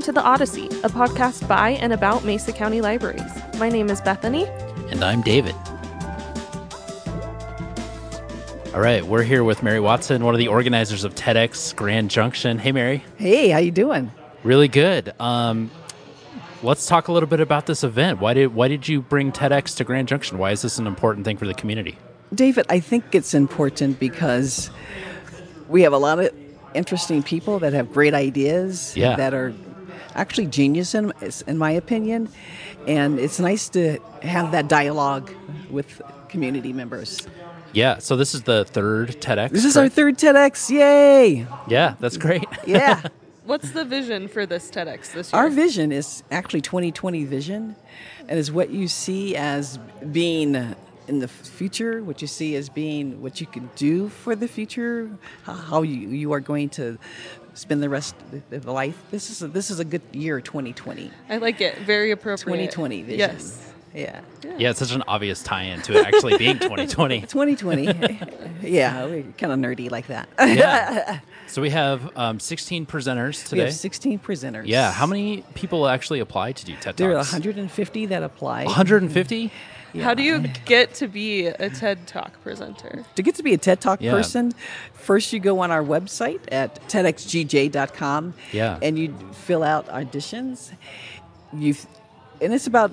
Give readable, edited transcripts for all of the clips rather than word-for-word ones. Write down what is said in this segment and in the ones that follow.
to The Odyssey, a podcast by and about Mesa County Libraries. My name is Bethany. And I'm David. All right, we're here with Mary Watson, one of the organizers of TEDx Grand Junction. Hey, Mary. Hey, how you doing? Really good. Let's talk a little bit about this event. Why did you bring TEDx to Grand Junction? Why is this an important thing for the community? David, I think it's important because we have a lot of interesting people that have great ideas that are actually genius in my opinion, and it's nice to have that dialogue with community members. Yeah, so this is the third TEDx. This is our third TEDx, yay! Yeah, that's great. Yeah. What's the vision for this TEDx this year? Our vision is actually 2020 vision, and is what you see as being in the future, what you see as being what you can do for the future, how you are going to spend the rest of the life. This is a good year, 2020. I like it. Very appropriate. 2020 vision. Yes. Yeah. Yeah, it's such an obvious tie-in to it actually being 2020. 2020. Yeah, we're kind of nerdy like that. Yeah. So we have 16 presenters today. We have 16 presenters. Yeah. How many people actually apply to do TED Talks? There are 150 that apply. 150? Yeah. How do you get to be a TED Talk presenter? To get to be a TED Talk person, first you go on our website at tedxgj.com and you fill out auditions. And it's about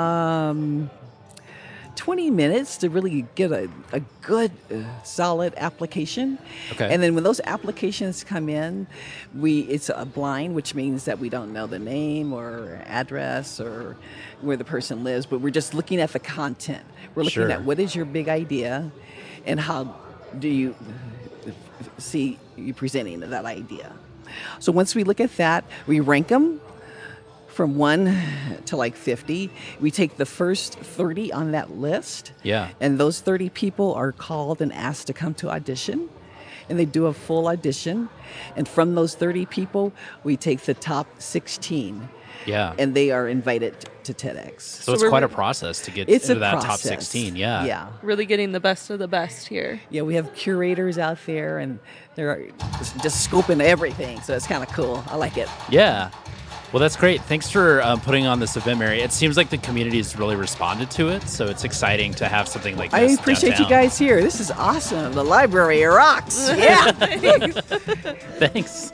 20 minutes to really get a good, solid application. Okay. And then when those applications come in, it's a blind, which means that we don't know the name or address or where the person lives, but we're just looking at the content. We're looking at what is your big idea and how do you see you presenting that idea. So once we look at that, we rank them from 1 to like 50. We take the first 30 on that list. Yeah. And those 30 people are called and asked to come to audition. And they do a full audition. And from those 30 people, we take the top 16. Yeah. And they are invited to TEDx. So it's quite a process to get into that top 16. Yeah. Yeah. Really getting the best of the best here. Yeah, we have curators out there, and they're just scoping everything. So it's kind of cool. I like it. Yeah. Well, that's great. Thanks for putting on this event, Mary. It seems like the community has really responded to it, so it's exciting to have something like this. I appreciate downtown. you guys here. This is awesome. The library rocks. Yeah. Thanks.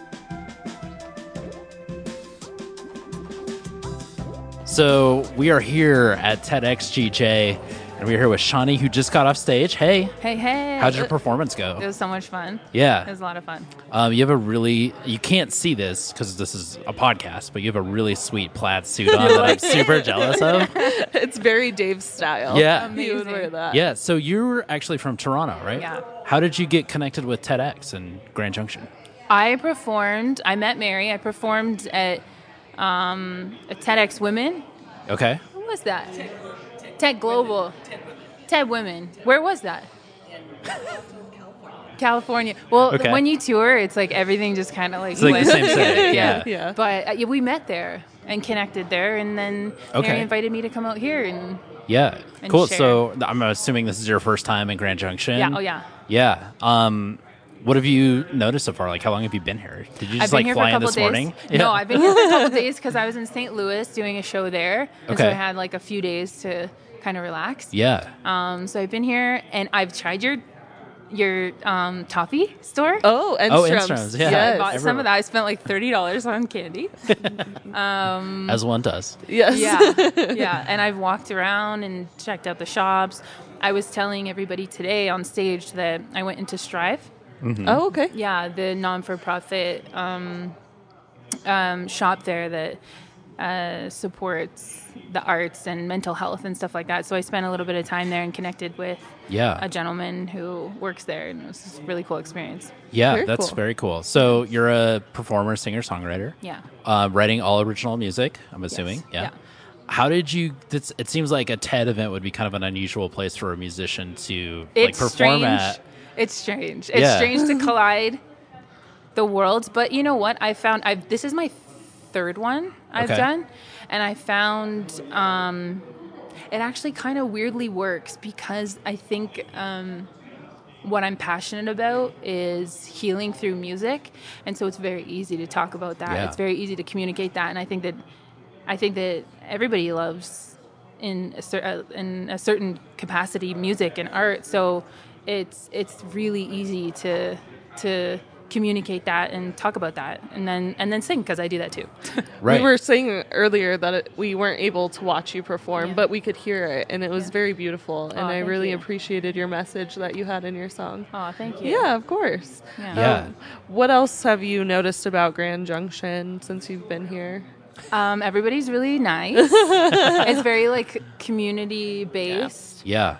So we are here at TEDxGJ, and we're here with Shawnee, who just got off stage. Hey. Hey. How'd your performance go? It was so much fun. Yeah. It was a lot of fun. You have you can't see this because this is a podcast, but you have a really sweet plaid suit on that I'm super jealous of. It's very Dave's style. Yeah. He would wear that. Yeah. So you're actually from Toronto, right? Yeah. How did you get connected with TEDx and Grand Junction? I met Mary. I performed at a TEDx Women. Okay. What was that? TED Global. TED Women. Where was that? California. Well, when you tour, it's like everything just kind of like... It's like the same city. Yeah. But we met there and connected there, and then Mary invited me to come out here and... Yeah. And cool. share. So I'm assuming this is your first time in Grand Junction. Yeah. Oh, yeah. Yeah. What have you noticed so far? Like, how long have you been here? Did you just I've been here fly for a in couple this days. morning? No, I've been here for a couple days because I was in St. Louis doing a show there. And so I had like a few days to kind of relax. Yeah. So I've been here and I've tried your toffee store. Oh, Enstrom's. Enstrom's. Yeah. I bought some of that. I spent like $30 on candy. As one does. Yes. Yeah. And I've walked around and checked out the shops. I was telling everybody today on stage that I went into Strive. Mm-hmm. Oh, okay. Yeah, the non-for-profit shop there that supports the arts and mental health and stuff like that. So I spent a little bit of time there and connected with a gentleman who works there, and it was a really cool experience. Yeah, that's very cool. So you're a performer, singer, songwriter. Yeah. Writing all original music, I'm assuming. Yes. Yeah. How did you? It seems like a TED event would be kind of an unusual place for a musician to perform strange. at. It's strange. It's strange to collide the worlds. But you know what? This is my third one I've done. And I found it actually kind of weirdly works because I think what I'm passionate about is healing through music, and so it's very easy to talk about that. Yeah. It's very easy to communicate that, and I think that everybody loves in a certain capacity music and art. So it's really easy to communicate that and talk about that, and then sing, because I do that too. Right. We were saying earlier that we weren't able to watch you perform, but we could hear it, and it was very beautiful, and I really appreciated your message that you had in your song. Oh, thank you. Yeah, of course. Yeah. What else have you noticed about Grand Junction since you've been here? Everybody's really nice. It's very like community based. Yeah.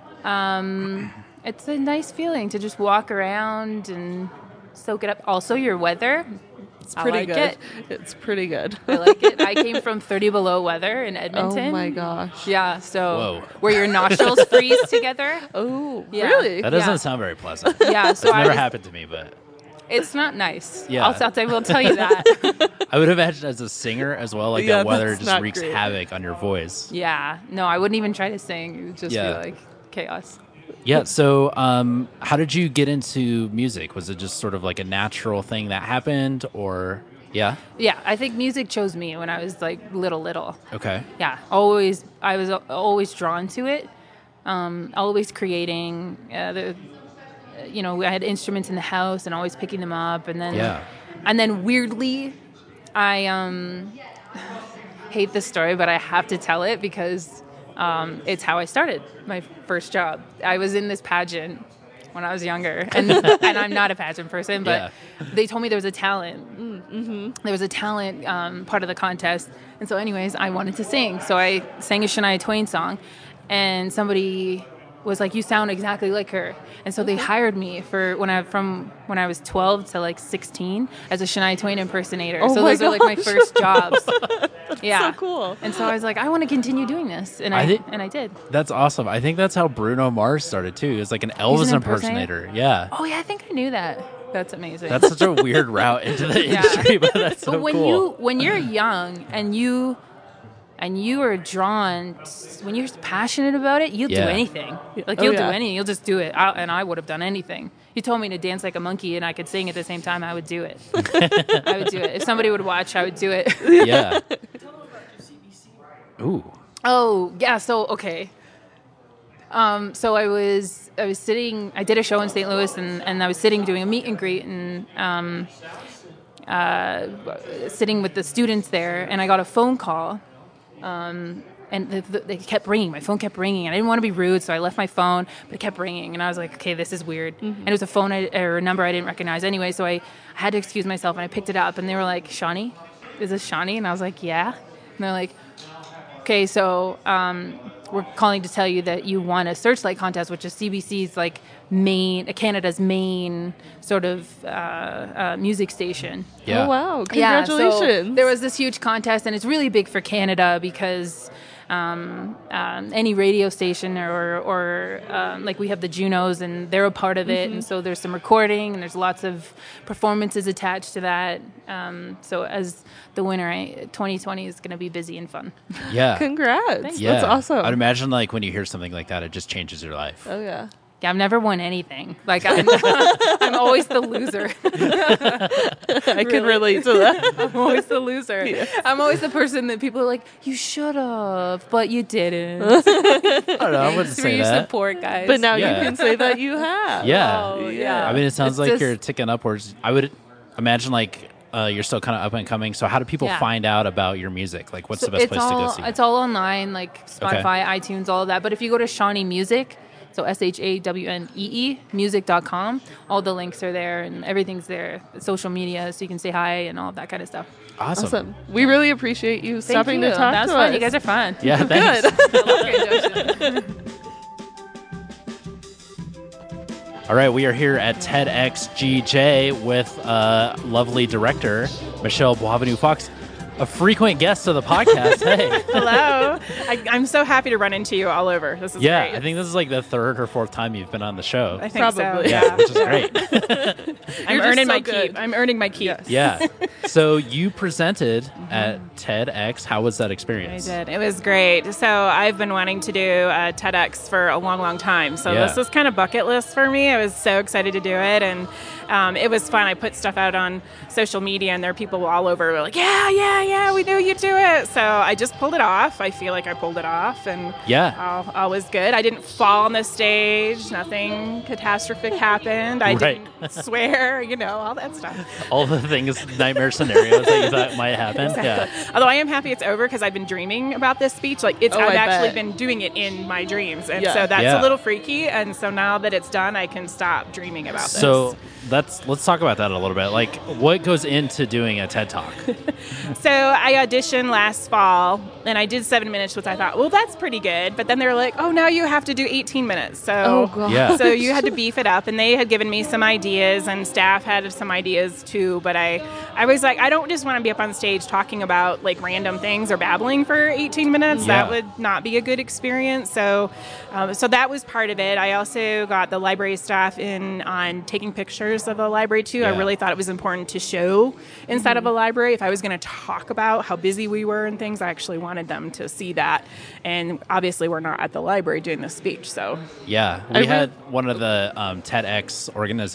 It's a nice feeling to just walk around and soak it up. Also, your weather. It's pretty good. It's pretty good. I like it. I came from 30 below weather in Edmonton. Oh my gosh. Yeah, so where your nostrils freeze together. Oh, really? That doesn't sound very pleasant. Yeah, so it's never happened to me, but it's not nice. Yeah. I will tell you that. I would imagine as a singer as well, like that weather just wreaks havoc on your voice. Yeah. No, I wouldn't even try to sing. It would just be like chaos. Yeah. So how did you get into music? Was it just sort of like a natural thing that happened, or Yeah, I think music chose me when I was like little. Okay. Yeah. I was always drawn to it. Always creating. I had instruments in the house and always picking them up, and then weirdly, I hate this story, but I have to tell it because it's how I started my first job. I was in this pageant when I was younger, and I'm not a pageant person, but they told me there was a talent. Mm-hmm. There was a talent part of the contest, and so anyways, I wanted to sing. So I sang a Shania Twain song, and somebody was like, "You sound exactly like her," and so they hired me for when I was 12 to like 16 as a Shania Twain impersonator. So those are like my first jobs. So cool. And so I was like, I want to continue doing this, and I did. That's awesome. I think that's how Bruno Mars started too. It's like an Elvis impersonator. Yeah. Oh yeah, I think I knew that. That's amazing. That's such a weird route into the industry, but that's so cool. When you're young and you are drawn, when you're passionate about it, you'll do anything. Like you'll do anything. You'll just do it. I would have done anything. You told me to dance like a monkey and I could sing at the same time, I would do it. I would do it. If somebody would watch, I would do it. Yeah. Ooh. Oh, yeah. So, okay. So I was sitting, I did a show in St. Louis and I was sitting doing a meet and greet and sitting with the students there, and I got a phone call. And they kept ringing. My phone kept ringing. I didn't want to be rude, so I left my phone, but it kept ringing. And I was like, okay, this is weird. Mm-hmm. And it was a phone or a number I didn't recognize anyway, so I had to excuse myself, and I picked it up. And they were like, Shawnee? Is this Shawnee? And I was like, yeah. And they're like, okay, so we're calling to tell you that you won a Searchlight contest, which is CBC's like Canada's main sort of music station. Yeah. Oh wow! Congratulations! Yeah, so there was this huge contest, and it's really big for Canada because any radio station or like we have the Junos, and they're a part of it, and so there's some recording and there's lots of performances attached to that. So as the winner, 2020 is going to be busy and fun. Yeah. Congrats. Yeah. That's awesome. I'd imagine like when you hear something like that, it just changes your life. Oh yeah. Yeah, I've never won anything. Like I'm always the loser. I can relate to that. I'm always the loser. Yeah. I'm always the person that people are like, you should have, but you didn't. I don't know. I wouldn't say your that. Support, guys. But now you can say that you have. Yeah. Oh, yeah. I mean, it sounds like you're ticking upwards. I would imagine like you're still kind of up and coming. So how do people find out about your music? Like, what's the best place to go see? It's all online, like Spotify, iTunes, all of that. But if you go to Shawnee Music, so SHAWNEE, music.com, all the links are there and everything's there. Social media, so you can say hi and all that kind of stuff. Awesome. We really appreciate you stopping to talk That's to fun. us. You guys are fun. Yeah, thanks. Good. All right, we are here at TEDxGJ with lovely director Michelle Boisvenu Fox, a frequent guest of the podcast. Hey. Hello. I'm so happy to run into you all over. This is great. I think this is like the third or fourth time you've been on the show. I think Probably. So. Yeah, which is great. I'm earning my keep. I'm earning my keep. Yes. Yeah. So you presented at TEDx. How was that experience? I did. It was great. So I've been wanting to do TEDx for a long, long time. So this was kind of bucket list for me. I was so excited to do it, and it was fun. I put stuff out on social media, and there are people all over who were like, yeah, we knew you'd do it. So I just pulled it off. I feel like I pulled it off, and all was good. I didn't fall on the stage. Nothing catastrophic happened. I didn't swear, all that stuff. All the things, nightmare scenarios that you thought might happen. Exactly. Yeah. Although I am happy it's over because I've been dreaming about this speech. Like I've actually been doing it in my dreams, and so that's a little freaky. And so now that it's done, I can stop dreaming about this. So let's talk about that a little bit. Like, what goes into doing a TED Talk? So I auditioned last fall, and I did 7 minutes, which I thought, well, that's pretty good. But then they were like, oh, now you have to do 18 minutes. So, so you had to beef it up. And they had given me some ideas, and staff had some ideas too. But I was like, I don't just want to be up on stage talking about like random things or babbling for 18 minutes. That would not be a good experience. So that was part of it. I also got the library staff in on taking pictures of the library too. I really thought it was important to show inside of a library. If I was going to talk about how busy we were and things, I actually wanted them to see that. And obviously we're not at the library doing the speech. So we had one of the TEDx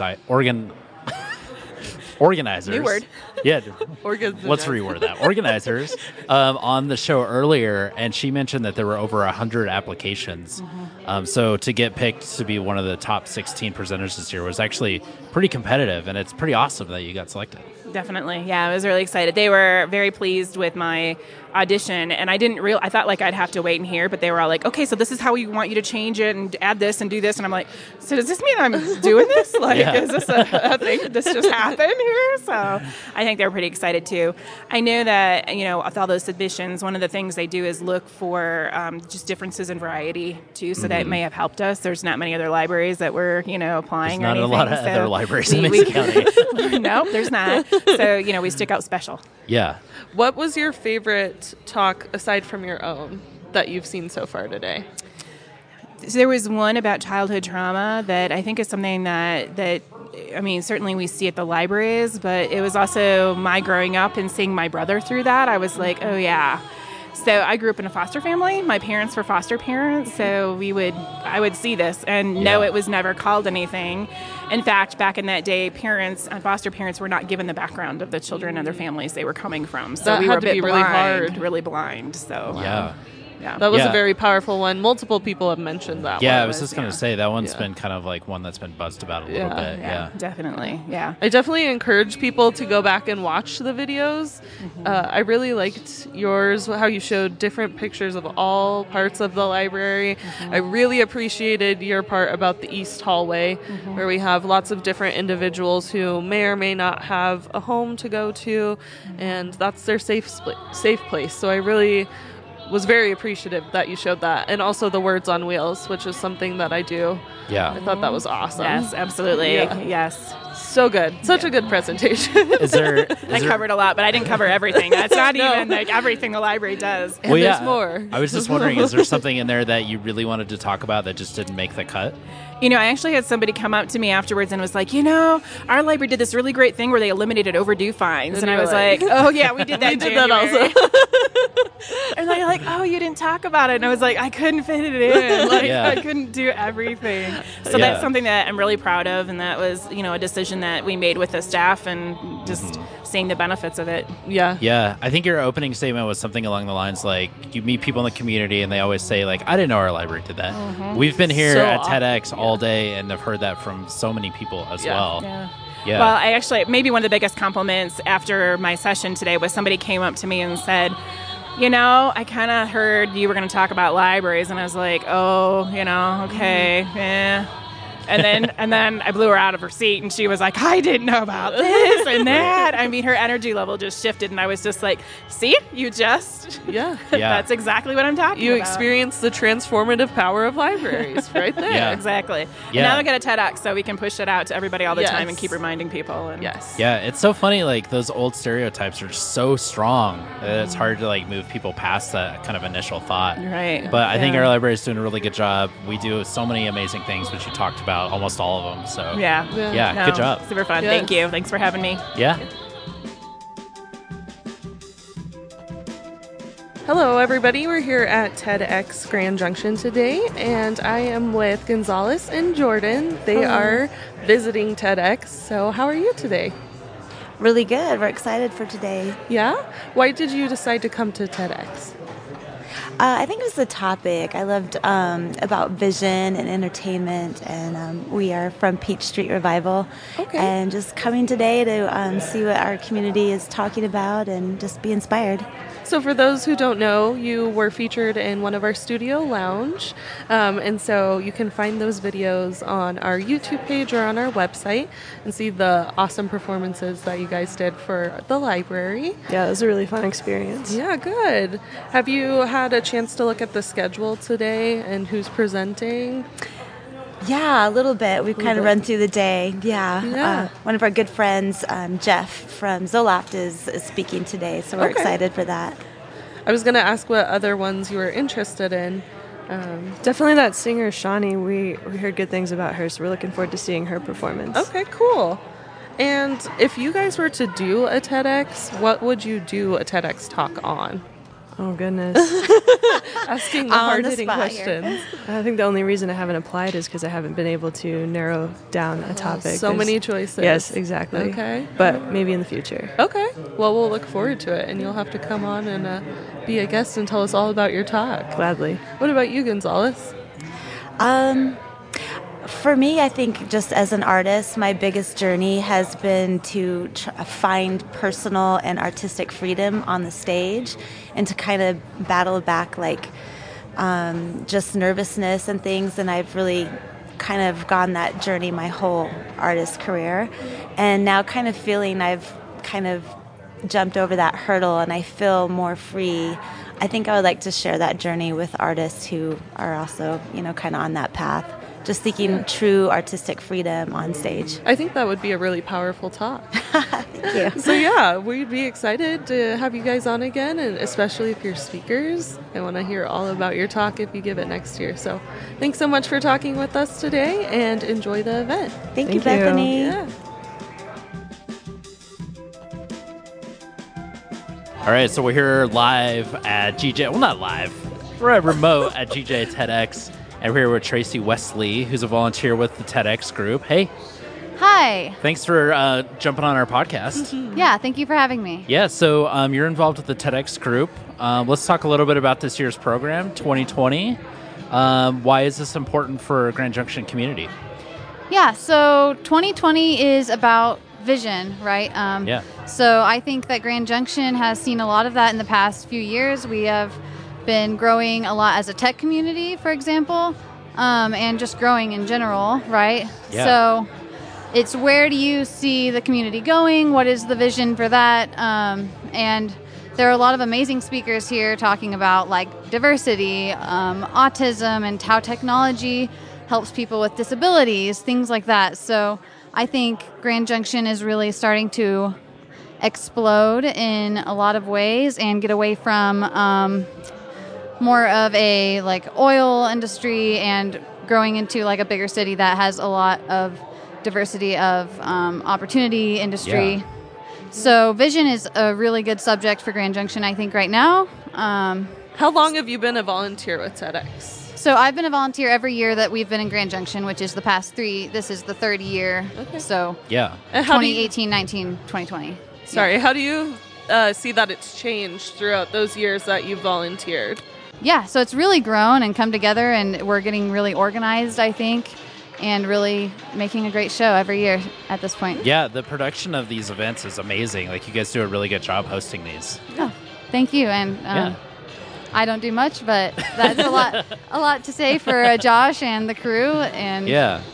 organizers. New word. Yeah. Let's reword that. Organizers on the show earlier, and she mentioned that there were over 100 applications. So to get picked to be one of the top 16 presenters this year was actually pretty competitive, and it's pretty awesome that you got selected. Definitely. Yeah, I was really excited. They were very pleased with my audition, and I thought like I'd have to wait and hear, but they were all like, okay, so this is how we want you to change it and add this and do this. And I'm like, so does this mean I'm doing this? Like, is this a thing? Did this just happen here? So I think they're pretty excited too. I know that, with all those submissions, one of the things they do is look for just differences in variety too. So that may have helped us. There's not many other libraries that were, applying. There's or anything. Not a lot of other libraries in Mason County. No, there's not. So, we stick out special. Yeah. What was your favorite talk, aside from your own, that you've seen so far today? So there was one about childhood trauma that I think is something that certainly we see at the libraries, but it was also my growing up and seeing my brother through that. I was like, oh, yeah. So I grew up in a foster family. My parents were foster parents, so I would see this and know it was never called anything. In fact, back in that day, parents and foster parents were not given the background of the children and their families they were coming from. So that we were a bit really blind, really blind. So that was a very powerful one. Multiple people have mentioned that one. Yeah, I was just going to say, that one's been kind of like one that's been buzzed about a little bit. Yeah, definitely. Yeah. I definitely encourage people to go back and watch the videos. I really liked yours, how you showed different pictures of all parts of the library. I really appreciated your part about the East Hallway, where we have lots of different individuals who may or may not have a home to go to, and that's their safe place. So I really was very appreciative that you showed that, and also the words on wheels, which is something that I do. Yeah, I thought that was awesome. Yes, absolutely. Yes, so good. Such a good presentation. I covered a lot, but I didn't cover everything. That's not even like everything the library does. And there's more. I was just wondering, is there something in there that you really wanted to talk about that just didn't make the cut? I actually had somebody come up to me afterwards and was like, our library did this really great thing where they eliminated overdue fines. And I was like, oh, yeah, we did that. We did that also. And they're like, oh, you didn't talk about it. And I was like, I couldn't fit it in. I couldn't do everything. So that's something that I'm really proud of. And that was, a decision that we made with the staff and just seeing the benefits of it. Yeah. Yeah. I think your opening statement was something along the lines like, you meet people in the community and they always say, like, I didn't know our library did that. We've been here at TEDx all day and have heard that from so many people as well. Yeah. Well, I actually, maybe one of the biggest compliments after my session today was somebody came up to me and said, I kind of heard you were going to talk about libraries. And I was like, oh, okay, yeah. And then I blew her out of her seat, and she was like, I didn't know about this and that. I mean, her energy level just shifted, and I was just like, see, you just, that's exactly what I'm talking about. You experienced the transformative power of libraries right there. Yeah. Exactly. And now I got a TEDx, so we can push it out to everybody all the time and keep reminding people. And Yeah, it's so funny, like, those old stereotypes are just so strong that it's hard to, like, move people past that kind of initial thought. Right. But I think our library is doing a really good job. We do so many amazing things, which you talked about, almost all of them. So good job. Super fun. Yes. Thank you. Thanks for having me. Yeah. Hello, everybody. We're here at TEDx Grand Junction today, and I am with Gonzalez and Jordan. They are visiting TEDx. So how are you today? Really good. We're excited for today. Yeah? Why did you decide to come to TEDx? I think it was the topic. I loved about vision and entertainment, and we are from Peach Street Revival. Okay. And just coming today to see what our community is talking about and just be inspired. So for those who don't know, you were featured in one of our studio lounge, and so you can find those videos on our YouTube page or on our website and see the awesome performances that you guys did for the library. Yeah, it was a really fun experience. Yeah, good. Have you had a chance to look at the schedule today and who's presenting? Yeah, a little bit. We've kind of run through the day. Yeah. One of our good friends, Jeff from Zoloft, is speaking today, so we're excited for that. I was going to ask what other ones you were interested in. Definitely that singer, Shawnee. We heard good things about her, so we're looking forward to seeing her performance. Okay, cool. And if you guys were to do a TEDx, what would you do a TEDx talk on? Oh, goodness. Asking the hard-hitting questions. I think the only reason I haven't applied is because I haven't been able to narrow down a topic. So many choices. Yes, exactly. Okay. But maybe in the future. Okay. Well, we'll look forward to it, and you'll have to come on and be a guest and tell us all about your talk. Gladly. What about you, Gonzalez? For me, I think just as an artist, my biggest journey has been to find personal and artistic freedom on the stage and to kind of battle back like just nervousness and things. And I've really kind of gone that journey my whole artist career. And now kind of feeling I've kind of jumped over that hurdle and I feel more free. I think I would like to share that journey with artists who are also, kind of on that path. Just seeking true artistic freedom on stage. I think that would be a really powerful talk. Thank you. So we'd be excited to have you guys on again, and especially if you're speakers. I want to hear all about your talk if you give it next year. So thanks so much for talking with us today, and enjoy the event. Thank you, Bethany. Yeah. All right, so we're here live at GJ. Well, not live. We're at remote at GJ TEDx. And we're here with Tracy Wesley, who's a volunteer with the TEDx group. Hey. Hi. Thanks for jumping on our podcast. Yeah, thank you for having me. Yeah, so you're involved with the TEDx group. Let's talk a little bit about this year's program, 2020. Why is this important for Grand Junction community? Yeah, so 2020 is about vision, right? So I think that Grand Junction has seen a lot of that in the past few years. We have been growing a lot as a tech community, for example, and just growing in general, right? Yeah. So it's where do you see the community going? What is the vision for that? And there are a lot of amazing speakers here talking about like diversity, autism, and how technology helps people with disabilities, things like that. So I think Grand Junction is really starting to explode in a lot of ways and get away from more of a like oil industry and growing into like a bigger city that has a lot of diversity of opportunity industry. Yeah. So vision is a really good subject for Grand Junction, I think, right now. How long have you been a volunteer with TEDx? So I've been a volunteer every year that we've been in Grand Junction, which is the past 3. This is the third year. Okay. So yeah. 2018, 19, 2020. Sorry, how do you see that it's changed throughout those years that you've volunteered? Yeah, so it's really grown and come together, and we're getting really organized, I think, and really making a great show every year at this point. Yeah, the production of these events is amazing. Like, you guys do a really good job hosting these. Oh, thank you. And I don't do much, but that's a lot to say for Josh and the crew. And yeah.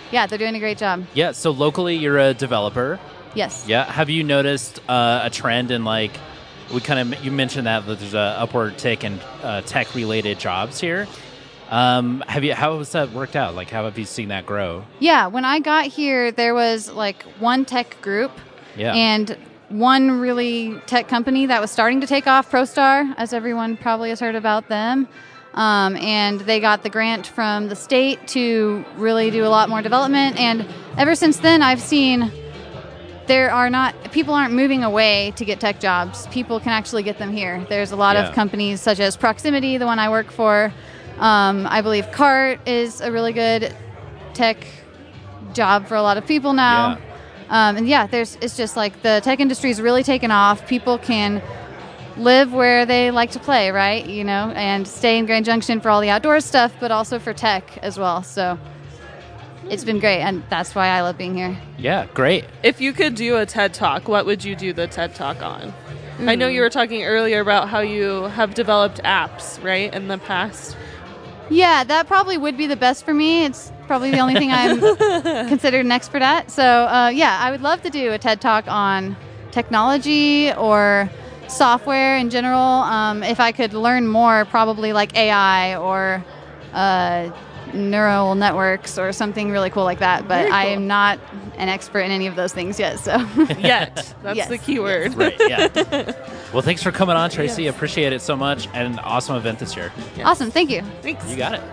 Yeah, they're doing a great job. Yeah, so locally you're a developer. Yes. Yeah, have you noticed a trend in like, you mentioned that there's a upward tick in tech-related jobs here. How has that worked out? Like, how have you seen that grow? Yeah, when I got here, there was like one tech group and one really tech company that was starting to take off, ProStar, as everyone probably has heard about them. And they got the grant from the state to really do a lot more development. And ever since then, I've seen people aren't moving away to get tech jobs. People can actually get them here. There's a lot of companies such as Proximity, the one I work for. I believe CART is a really good tech job for a lot of people now. It's just like the tech industry is really taken off. People can live where they like to play, right? And stay in Grand Junction for all the outdoor stuff, but also for tech as well. So it's been great, and that's why I love being here. Yeah, great. If you could do a TED Talk, what would you do the TED Talk on? I know you were talking earlier about how you have developed apps, right, in the past. Yeah, that probably would be the best for me. It's probably the only thing I'm considered an expert at. So, I would love to do a TED Talk on technology or software in general. If I could learn more, probably like AI or neural networks or something really cool like that. But I am not an expert in any of those things yet. So Yet. That's the key word. Right, yeah. Well, thanks for coming on, Tracy. Appreciate it so much. And an awesome event this year. Yes. Awesome. Thank you. Thanks. You got it.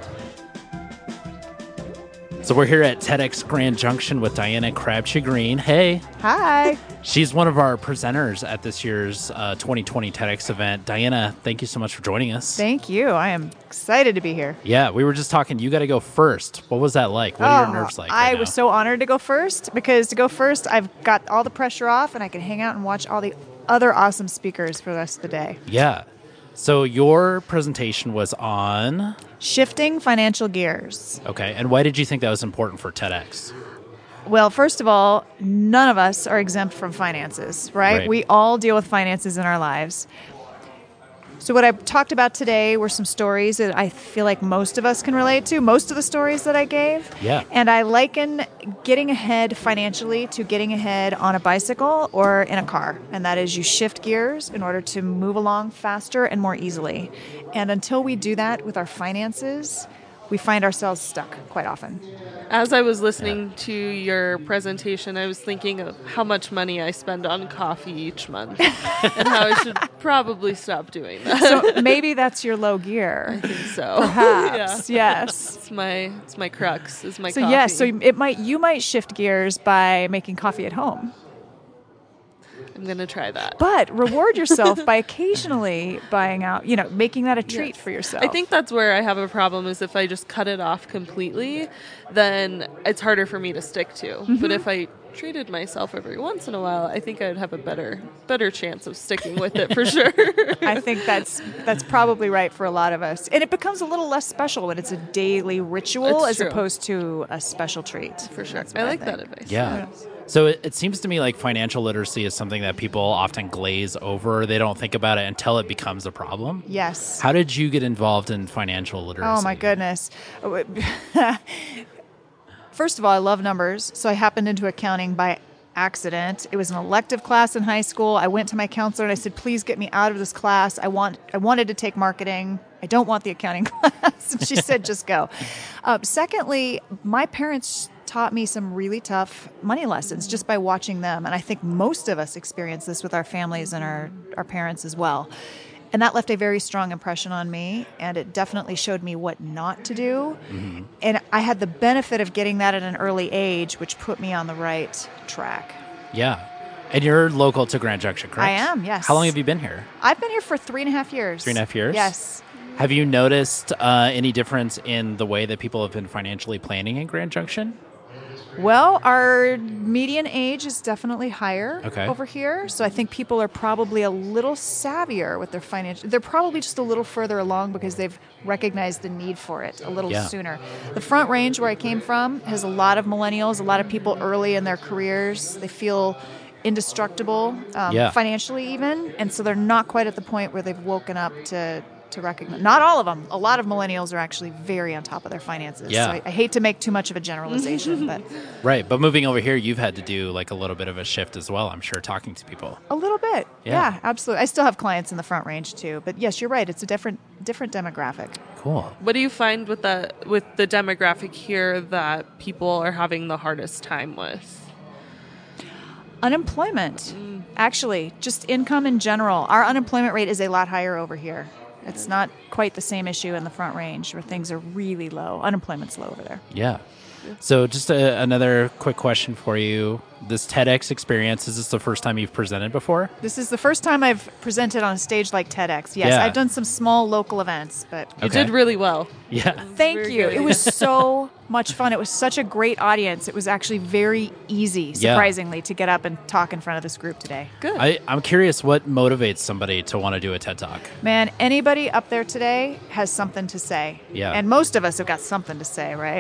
So we're here at TEDx Grand Junction with Diana Crabtree-Green. Hey. Hi. She's one of our presenters at this year's 2020 TEDx event. Diana, thank you so much for joining us. Thank you. I am excited to be here. Yeah, we were just talking. You got to go first. What was that like? What are your nerves like? I was so honored to go first because to go first, I've got all the pressure off and I can hang out and watch all the other awesome speakers for the rest of the day. Yeah. So your presentation was on shifting financial gears. Okay. And why did you think that was important for TEDx? Well, first of all, none of us are exempt from finances, right? We all deal with finances in our lives. So what I talked about today were some stories that I feel like most of us can relate to, most of the stories that I gave. Yeah. And I liken getting ahead financially to getting ahead on a bicycle or in a car. And that is you shift gears in order to move along faster and more easily. And until we do that with our finances, we find ourselves stuck quite often. As I was listening to your presentation, I was thinking of how much money I spend on coffee each month and how I should probably stop doing that. So maybe that's your low gear. I think so. Perhaps, yes. It's my crux, is my coffee. So yes, so you might shift gears by making coffee at home. I'm going to try that. But reward yourself by occasionally buying out, making that a treat for yourself. I think that's where I have a problem is if I just cut it off completely, then it's harder for me to stick to. Mm-hmm. But if I treated myself every once in a while, I think I'd have a better chance of sticking with it for sure. I think that's probably right for a lot of us. And it becomes a little less special when it's a daily ritual as opposed to a special treat. For sure. I like that advice. Yeah. So it seems to me like financial literacy is something that people often glaze over. They don't think about it until it becomes a problem. Yes. How did you get involved in financial literacy? Oh, my goodness. First of all, I love numbers, so I happened into accounting by accident. It was an elective class in high school. I went to my counselor and I said, please get me out of this class. I wanted to take marketing. I don't want the accounting class. And she said, just go. Secondly, my parents taught me some really tough money lessons just by watching them. And I think most of us experience this with our families and our parents as well. And that left a very strong impression on me, and it definitely showed me what not to do. Mm-hmm. And I had the benefit of getting that at an early age, which put me on the right track. Yeah. And you're local to Grand Junction, correct? I am, yes. How long have you been here? I've been here for 3.5 years. 3.5 years? Yes. Have you noticed any difference in the way that people have been financially planning in Grand Junction? Well, our median age is definitely higher over here. So I think people are probably a little savvier with their financial. They're probably just a little further along because they've recognized the need for it a little sooner. The Front Range, where I came from, has a lot of millennials, a lot of people early in their careers. They feel indestructible financially even. And so they're not quite at the point where they've woken up to to recognize. Not all of them. A lot of millennials are actually very on top of their finances. Yeah. So I hate to make too much of a generalization, but right. But moving over here, you've had to do like a little bit of a shift as well, I'm sure, talking to people. a little bit. Yeah, absolutely. I still have clients in the Front Range too, but yes, you're right. It's a different demographic. Cool. What do you find with the demographic here that people are having the hardest time with? Unemployment, actually, just income in general. Our unemployment rate is a lot higher over here. It's not quite the same issue in the Front Range where things are really low. Unemployment's low over there. Yeah. So just another quick question for you. This TEDx experience, is this the first time you've presented before? This is the first time I've presented on a stage like TEDx. Yes, Yeah. I've done some small local events, but You did really well. Yeah. thank very you. good. It was so much fun. It was such a great audience. It was actually very easy, Yeah. surprisingly, to get up and talk in front of this group today. Good. I'm curious what motivates somebody to want to do a TED Talk. Man, anybody up there today has something to say. Yeah. And most of us have got something to say, right?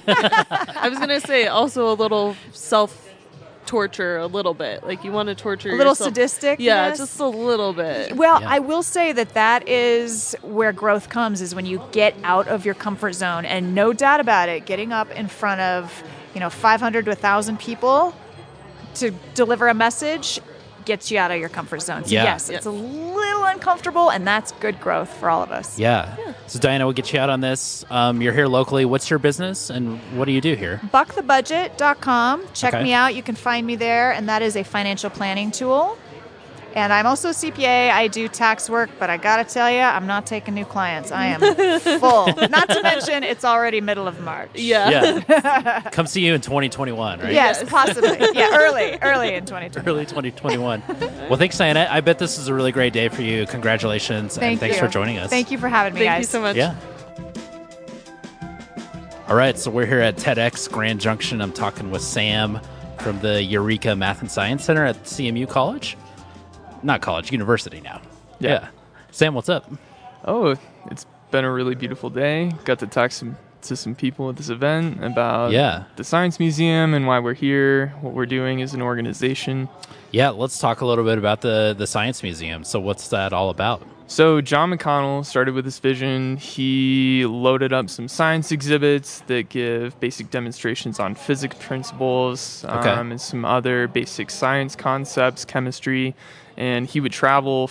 I was going to say also a little self-torture, a little bit. Like you want to torture A little yourself. sadistic? Yeah, just a little bit. Well, Yeah. I will say that is where growth comes, is when you get out of your comfort zone. And no doubt about it, getting up in front of 500 to 1,000 people to deliver a message gets you out of your comfort zone. So Yeah. yes, it's a little uncomfortable, and that's good growth for all of us. Yeah. So Diana, we'll get you out on this. You're here locally. What's your business and what do you do here? Buckthebudget.com. Check Okay. me out. You can find me there, and that is a financial planning tool. And I'm also a CPA. I do tax work, but I got to tell you, I'm not taking new clients. I am full. Not to mention, it's already middle of March. Yeah. Yeah. Come see you in 2021, right? Yes, possibly. Yeah, early in 2020. Early 2021. Well, thanks, Diana. I bet this is a really great day for you. Congratulations. And thanks you. for joining us. Thank you for having me, Thank guys. you so much. Yeah. All right, so we're here at TEDx Grand Junction. I'm talking with Sam from the Eureka Math and Science Center at CMU College. Not college, university now. Yeah. Sam, what's up? Oh, it's been a really beautiful day. Got to talk to some people at this event about the Science Museum and why we're here, what we're doing as an organization. Yeah, let's talk a little bit about the Science Museum. So what's that all about? So John McConnell started with this vision. He loaded up some science exhibits that give basic demonstrations on physics principles and some other basic science concepts, chemistry. And he would travel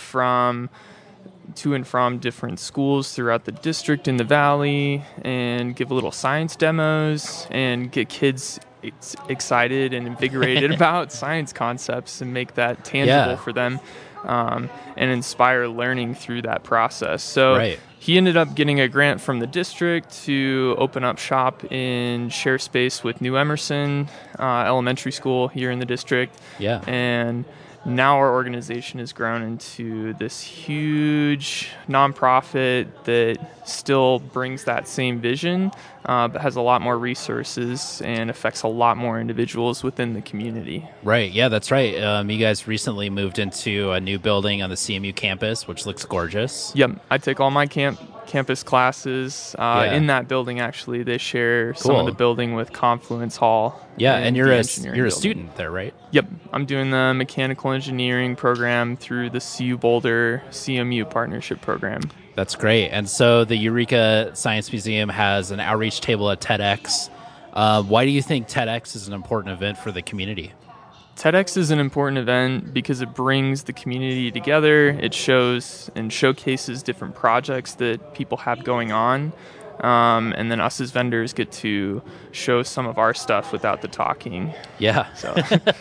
to and from different schools throughout the district in the valley and give little science demos and get kids excited and invigorated about science concepts and make that tangible for them and inspire learning through that process. So he ended up getting a grant from the district to open up shop in share space with New Emerson Elementary School here in the district. Yeah. And now our organization has grown into this huge nonprofit that still brings that same vision, but has a lot more resources and affects a lot more individuals within the community. Right. Yeah, that's right. You guys recently moved into a new building on the CMU campus, which looks gorgeous. Yep. I take all my campus classes in that building. Actually, they share some of the building with Confluence Hall. Yeah, and you're a building. student there, right? Yep, I'm doing the mechanical engineering program through the CU Boulder CMU partnership program. That's great. And so the Eureka Science Museum has an outreach table at TEDx. Why do you think TEDx is an important event for the community? TEDx is an important event because it brings the community together. It shows and showcases different projects that people have going on. And then us as vendors get to show some of our stuff without the talking. Yeah. So,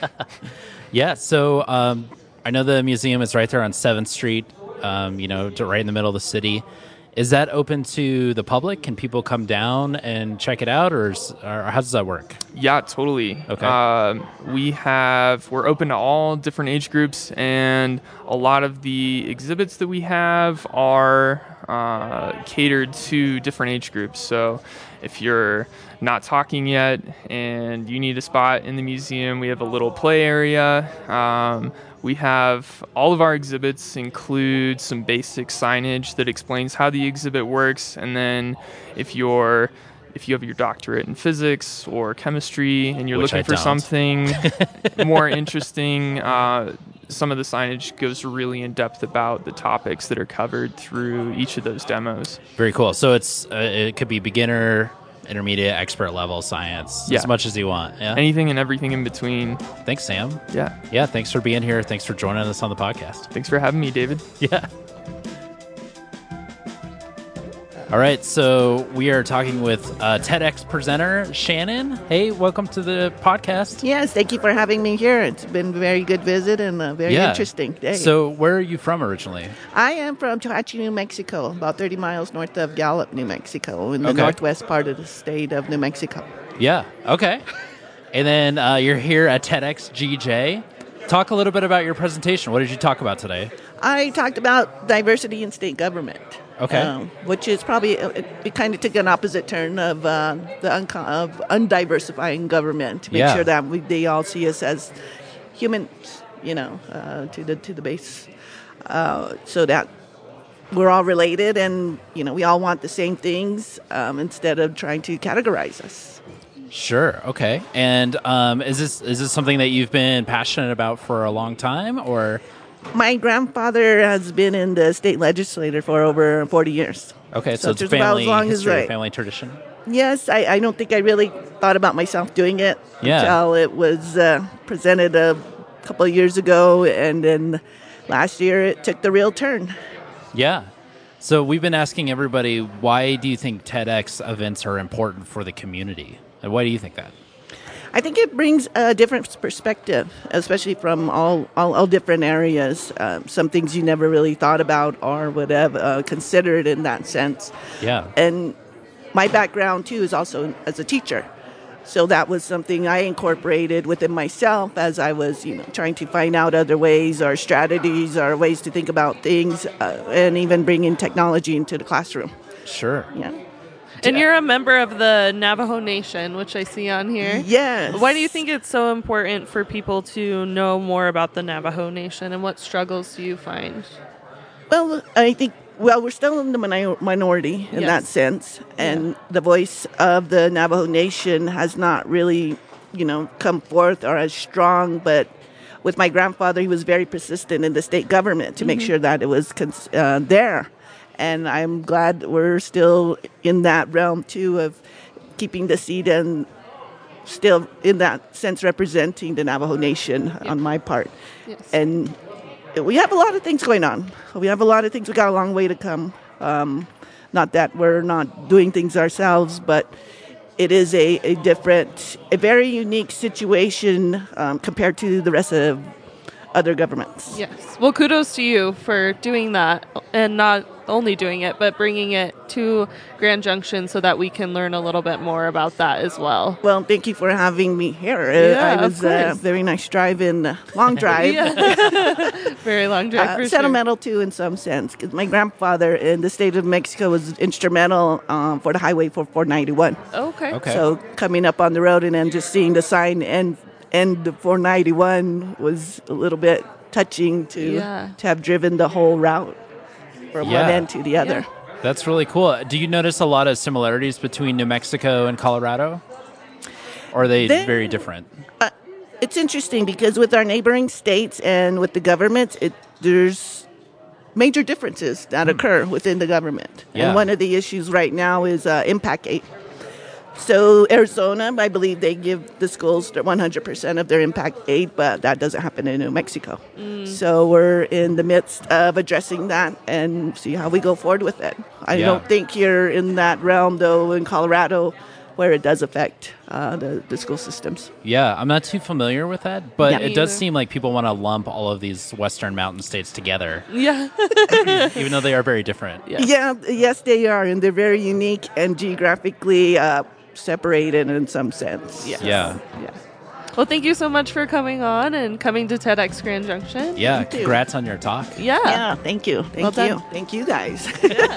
So I know the museum is right there on 7th Street, right in the middle of the city. Is that open to the public? Can people come down and check it out, or how does that work? Yeah, totally. Okay. We're open to all different age groups, and a lot of the exhibits that we have are catered to different age groups. So if you're not talking yet and you need a spot in the museum, we have a little play area. We have all of our exhibits include some basic signage that explains how the exhibit works. And then if you have your doctorate in physics or chemistry and you're looking for something more interesting, some of the signage goes really in depth about the topics that are covered through each of those demos. Very cool. So it could be beginner, intermediate, expert level science, as much as you want. Yeah. Anything and everything in between. Thanks, Sam. Yeah. Yeah, thanks for being here. Thanks for joining us on the podcast. Thanks for having me, David. Yeah. All right, so we are talking with TEDx presenter Shannon. Hey, welcome to the podcast. Yes, thank you for having me here. It's been a very good visit and a very interesting day. So where are you from originally? I am from Tehachapi, New Mexico, about 30 miles north of Gallup, New Mexico, in the northwest part of the state of New Mexico. Yeah, okay. And then you're here at TEDx GJ. Talk a little bit about your presentation. What did you talk about today? I talked about diversity in state government. Okay. Which is probably, it kind of took an opposite turn of undiversifying government to make sure that they all see us as humans, to the base, so that we're all related and, we all want the same things instead of trying to categorize us. Sure. Okay. And is this something that you've been passionate about for a long time, or? My grandfather has been in the state legislature for over 40 years. Okay, so it's family history, family tradition? Yes, I don't think I really thought about myself doing it until it was presented a couple of years ago, and then last year it took the real turn. Yeah. So we've been asking everybody, why do you think TEDx events are important for the community? And why do you think that? I think it brings a different perspective, especially from all different areas. Some things you never really thought about or would have considered in that sense. Yeah. And my background, too, is also as a teacher. So that was something I incorporated within myself as I was, trying to find out other ways or strategies or ways to think about things and even bringing technology into the classroom. Sure. Yeah. And you're a member of the Navajo Nation, which I see on here. Yes. Why do you think it's so important for people to know more about the Navajo Nation, and what struggles do you find? Well, I think, we're still in the minority in that sense, and the voice of the Navajo Nation has not really, come forth or as strong, but with my grandfather, he was very persistent in the state government to make sure that it was there. And I'm glad we're still in that realm, too, of keeping the seat and still, in that sense, representing the Navajo Nation on my part. Yes. And we have a lot of things going on. We have a lot of things. We got a long way to come. Not that we're not doing things ourselves, but it is a very unique situation compared to the rest of other governments. Yes. Well, kudos to you for doing that, and not only doing it, but bringing it to Grand Junction so that we can learn a little bit more about that as well. Well, thank you for having me here. Yeah, it was a very nice drive and long drive. Very long drive for sentimental, too, in some sense, because my grandfather in the state of Mexico was instrumental for the highway for 491. Okay. So coming up on the road and then just seeing the sign end the 491 was a little bit touching to have driven the whole route from one end to the other. Yeah. That's really cool. Do you notice a lot of similarities between New Mexico and Colorado? Or are they very different? It's interesting because with our neighboring states and with the government, there's major differences that occur within the government. Yeah. And one of the issues right now is impact aid. So Arizona, I believe they give the schools 100% of their impact aid, but that doesn't happen in New Mexico. So we're in the midst of addressing that and see how we go forward with it. I don't think you're in that realm, though, in Colorado, where it does affect the school systems. Yeah, I'm not too familiar with that, but it does seem like people want to lump all of these Western mountain states together. Yeah. Even though they are very different. Yes, they are, and they're very unique and geographically separated in some sense. Yes. Yeah. Well, thank you so much for coming on and coming to TEDx Grand Junction. Yeah, congrats on your talk. Yeah. Thank you. Thank you guys.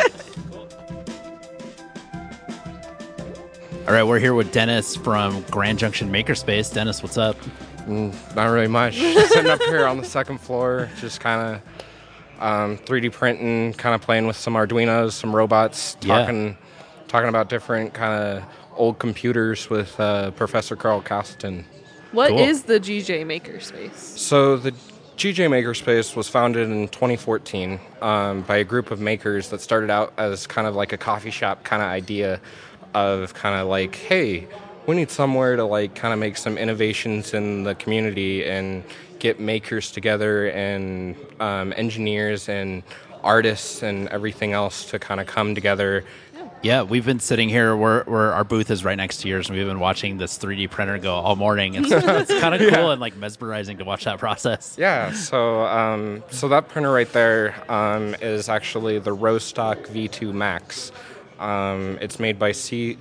All right, we're here with Dennis from Grand Junction Makerspace. Dennis, what's up? Not really much. Sitting up here on the second floor, just kind of 3D printing, kind of playing with some Arduinos, some robots, talking about different kind of old computers with Professor Carl Castleton. What is the GJ Makerspace? So the GJ Makerspace was founded in 2014 by a group of makers that started out as kind of like a coffee shop kind of idea of kind of like, hey, we need somewhere to like kind of make some innovations in the community and get makers together and engineers and artists and everything else to kind of come together. Yeah, we've been sitting here where our booth is right next to yours, and we've been watching this 3D printer go all morning. It's kind of cool and like mesmerizing to watch that process. Yeah, so that printer right there is actually the Rostock V2 Max. It's made by CME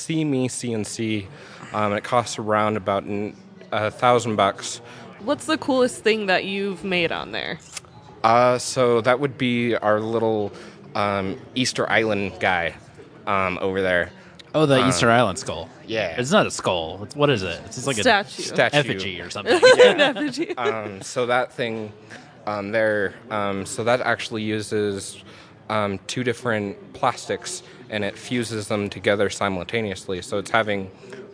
CNC. It costs around about $1,000. What's the coolest thing that you've made on there? So that would be our little Easter Island guy over there. Oh, the Easter Island skull. Yeah. It's not a skull. What is it? It's just like statue. a effigy or something. An effigy. So that thing there, so that actually uses 2 different plastics, and it fuses them together simultaneously. So it's having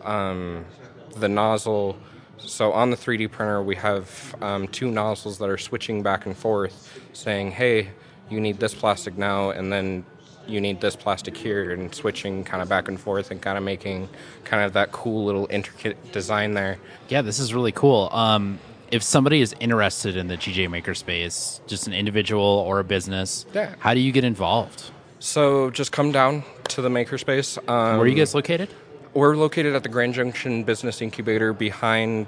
the nozzle. So on the 3D printer, we have 2 nozzles that are switching back and forth, saying, hey, you need this plastic now, and then you need this plastic here, and switching kind of back and forth and kind of making kind of that cool little intricate design there. Yeah, this is really cool. If somebody is interested in the GJ Makerspace, just an individual or a business, how do you get involved? So just come down to the Makerspace. Where are you guys located? We're located at the Grand Junction Business Incubator behind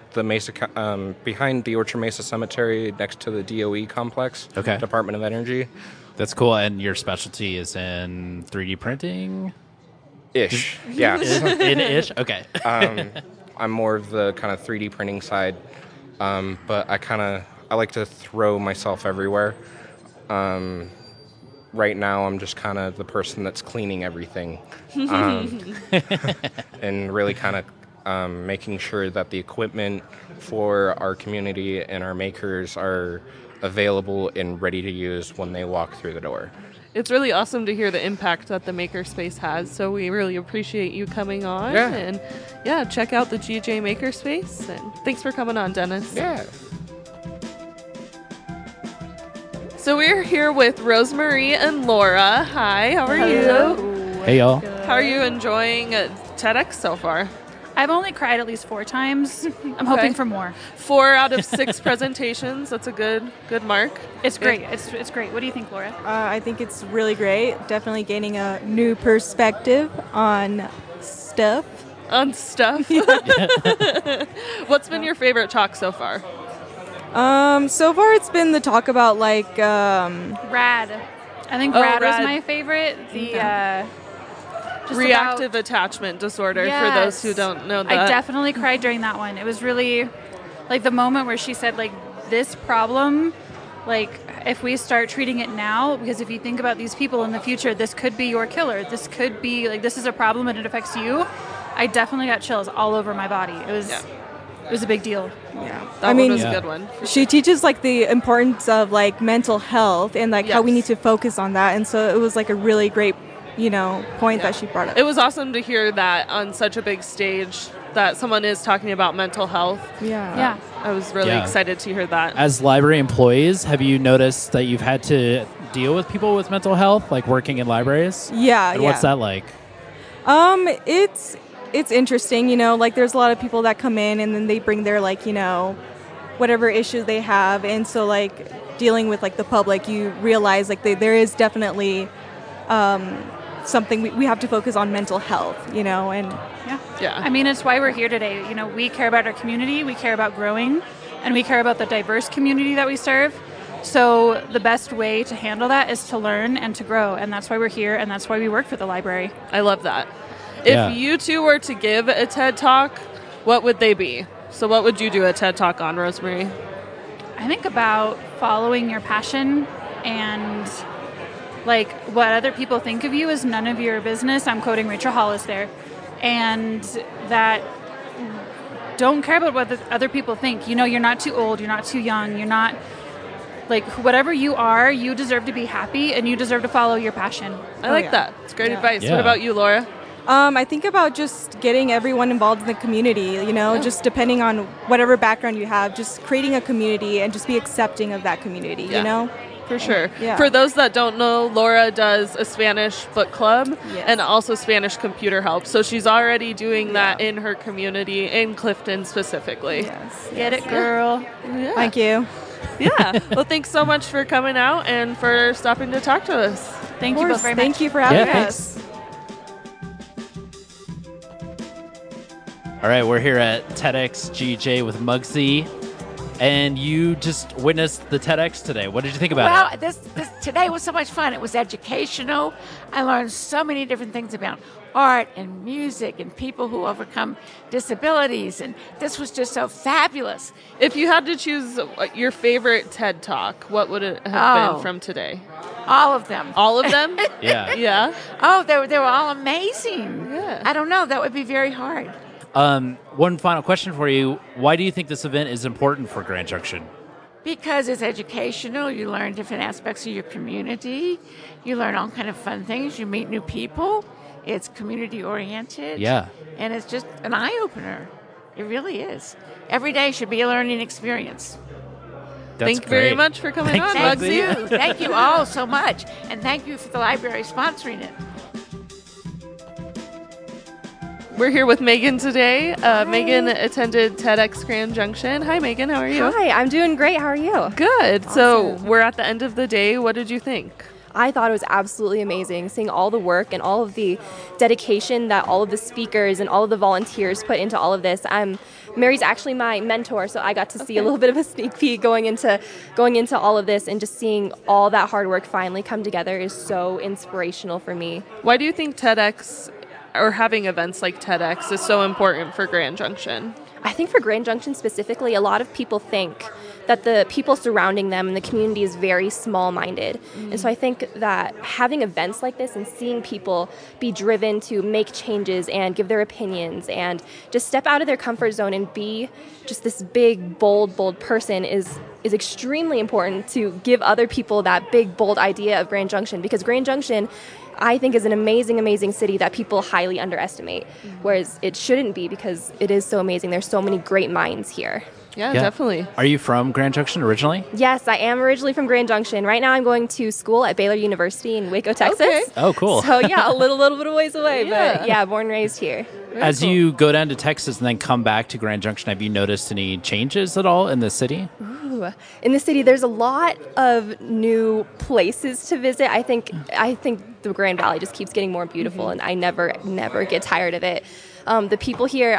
the Orchard Mesa Cemetery, next to the DOE complex, Department of Energy. That's cool. And your specialty is in 3D printing? Ish, yeah. Ish? Okay. I'm more of the kind of 3D printing side, but I like to throw myself everywhere. Right now, I'm just kind of the person that's cleaning everything and really kind of making sure that the equipment for our community and our makers are available and ready to use when they walk through the door. It's really awesome to hear the impact that the Makerspace has, so we really appreciate you coming on. Yeah. And check out the GJ Makerspace. And thanks for coming on, Dennis. Yeah. So we're here with Rosemarie and Laura. Hi, how are you? Hey, y'all. How are you enjoying TEDx so far? I've only cried at least 4 times. I'm hoping for more. 4 out of 6 presentations. That's a good mark. It's great. It's great. What do you think, Laura? I think it's really great. Definitely gaining a new perspective on stuff. What's been your favorite talk so far? So far it's been the talk about like RAD. I think RAD was my favorite. The just reactive attachment disorder, for those who don't know that. I definitely cried during that one. It was really like the moment where she said, like, this problem, like, if we start treating it now, because if you think about these people in the future, this could be your killer. This could be, like, this is a problem and it affects you. I definitely got chills all over my body. It was a big deal. Yeah, that one was a good one. She teaches like the importance of like mental health and like how we need to focus on that. And so it was like a really great, point that she brought up. It was awesome to hear that on such a big stage that someone is talking about mental health. Yeah. I was really excited to hear that. As library employees, have you noticed that you've had to deal with people with mental health, like working in libraries? Yeah. And what's that like? It's interesting, like there's a lot of people that come in and then they bring their like, whatever issues they have. And so like dealing with like the public, you realize like there is definitely something we have to focus on mental health, and yeah. I mean, it's why we're here today. We care about our community, we care about growing, and we care about the diverse community that we serve. So the best way to handle that is to learn and to grow. And that's why we're here. And that's why we work for the library. I love that. If you two were to give a TED Talk, what would they be? So what would you do a TED Talk on, Rosemarie? I think about following your passion and like what other people think of you is none of your business. I'm quoting Rachel Hollis there. And that don't care about what the other people think. You're not too old. You're not too young. You're not like whatever you are, you deserve to be happy and you deserve to follow your passion. I like that. It's great advice. Yeah. What about you, Laura? I think about just getting everyone involved in the community, just depending on whatever background you have, just creating a community and just be accepting of that community, For sure. Yeah. For those that don't know, Laura does a Spanish book club and also Spanish computer help. So she's already doing that in her community, in Clifton specifically. Yes. Get it, girl. Yeah. Thank you. Yeah. Well, thanks so much for coming out and for stopping to talk to us. Thank you both very much. Thank you for having us. All right, we're here at TEDx GJ with Muggsy. And you just witnessed the TEDx today. What did you think about it? Well, this today was so much fun. It was educational. I learned so many different things about art and music and people who overcome disabilities. And this was just so fabulous. If you had to choose your favorite TED Talk, what would it have been from today? All of them. All of them? Yeah. Yeah. Oh, they were all amazing. Yeah. I don't know. That would be very hard. One final question for you. Why do you think this event is important for Grand Junction? Because it's educational. You learn different aspects of your community. You learn all kind of fun things. You meet new people. It's community-oriented. Yeah. And it's just an eye-opener. It really is. Every day should be a learning experience. That's Thank you very much for coming on, Muggsy. Thank you. Thank you all so much. And thank you for the library sponsoring it. We're here with Megan today. Megan attended TEDx Grand Junction. Hi, Megan. How are you? Hi, I'm doing great. How are you? Good. Awesome. So we're at the end of the day. What did you think? I thought it was absolutely amazing seeing all the work and all of the dedication that all of the speakers and all of the volunteers put into all of this. Mary's actually my mentor, so I got to see a little bit of a sneak peek going into all of this, and just seeing all that hard work finally come together is so inspirational for me. Why do you think TEDx or having events like TEDx is so important for Grand Junction? I think for Grand Junction specifically, a lot of people think that the people surrounding them and the community is very small-minded. And so I think that having events like this and seeing people be driven to make changes and give their opinions and just step out of their comfort zone and be just this big, bold person is extremely important to give other people that big, bold idea of Grand Junction, because Grand Junction, I think, is an amazing, amazing city that people highly underestimate, whereas it shouldn't be, because it is so amazing. There's so many great minds here. Yeah, definitely. Are you from Grand Junction originally? Yes, I am originally from Grand Junction. Right now I'm going to school at Baylor University in Waco, Texas. Okay. Oh, cool. So yeah, a little bit of ways away, but yeah, born and raised here. As you go down to Texas and then come back to Grand Junction, have you noticed any changes at all in the city? Ooh. In the city, there's a lot of new places to visit. I think the Grand Valley just keeps getting more beautiful, and I never get tired of it. The people here,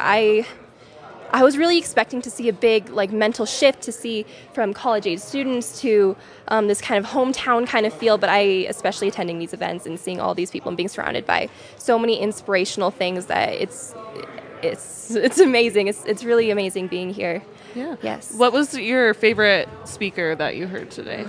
I was really expecting to see a big mental shift, to see from college-age students to this kind of hometown kind of feel, but especially attending these events and seeing all these people and being surrounded by so many inspirational things, that it's amazing. It's really amazing being here. Yeah. Yes. What was your favorite speaker that you heard today?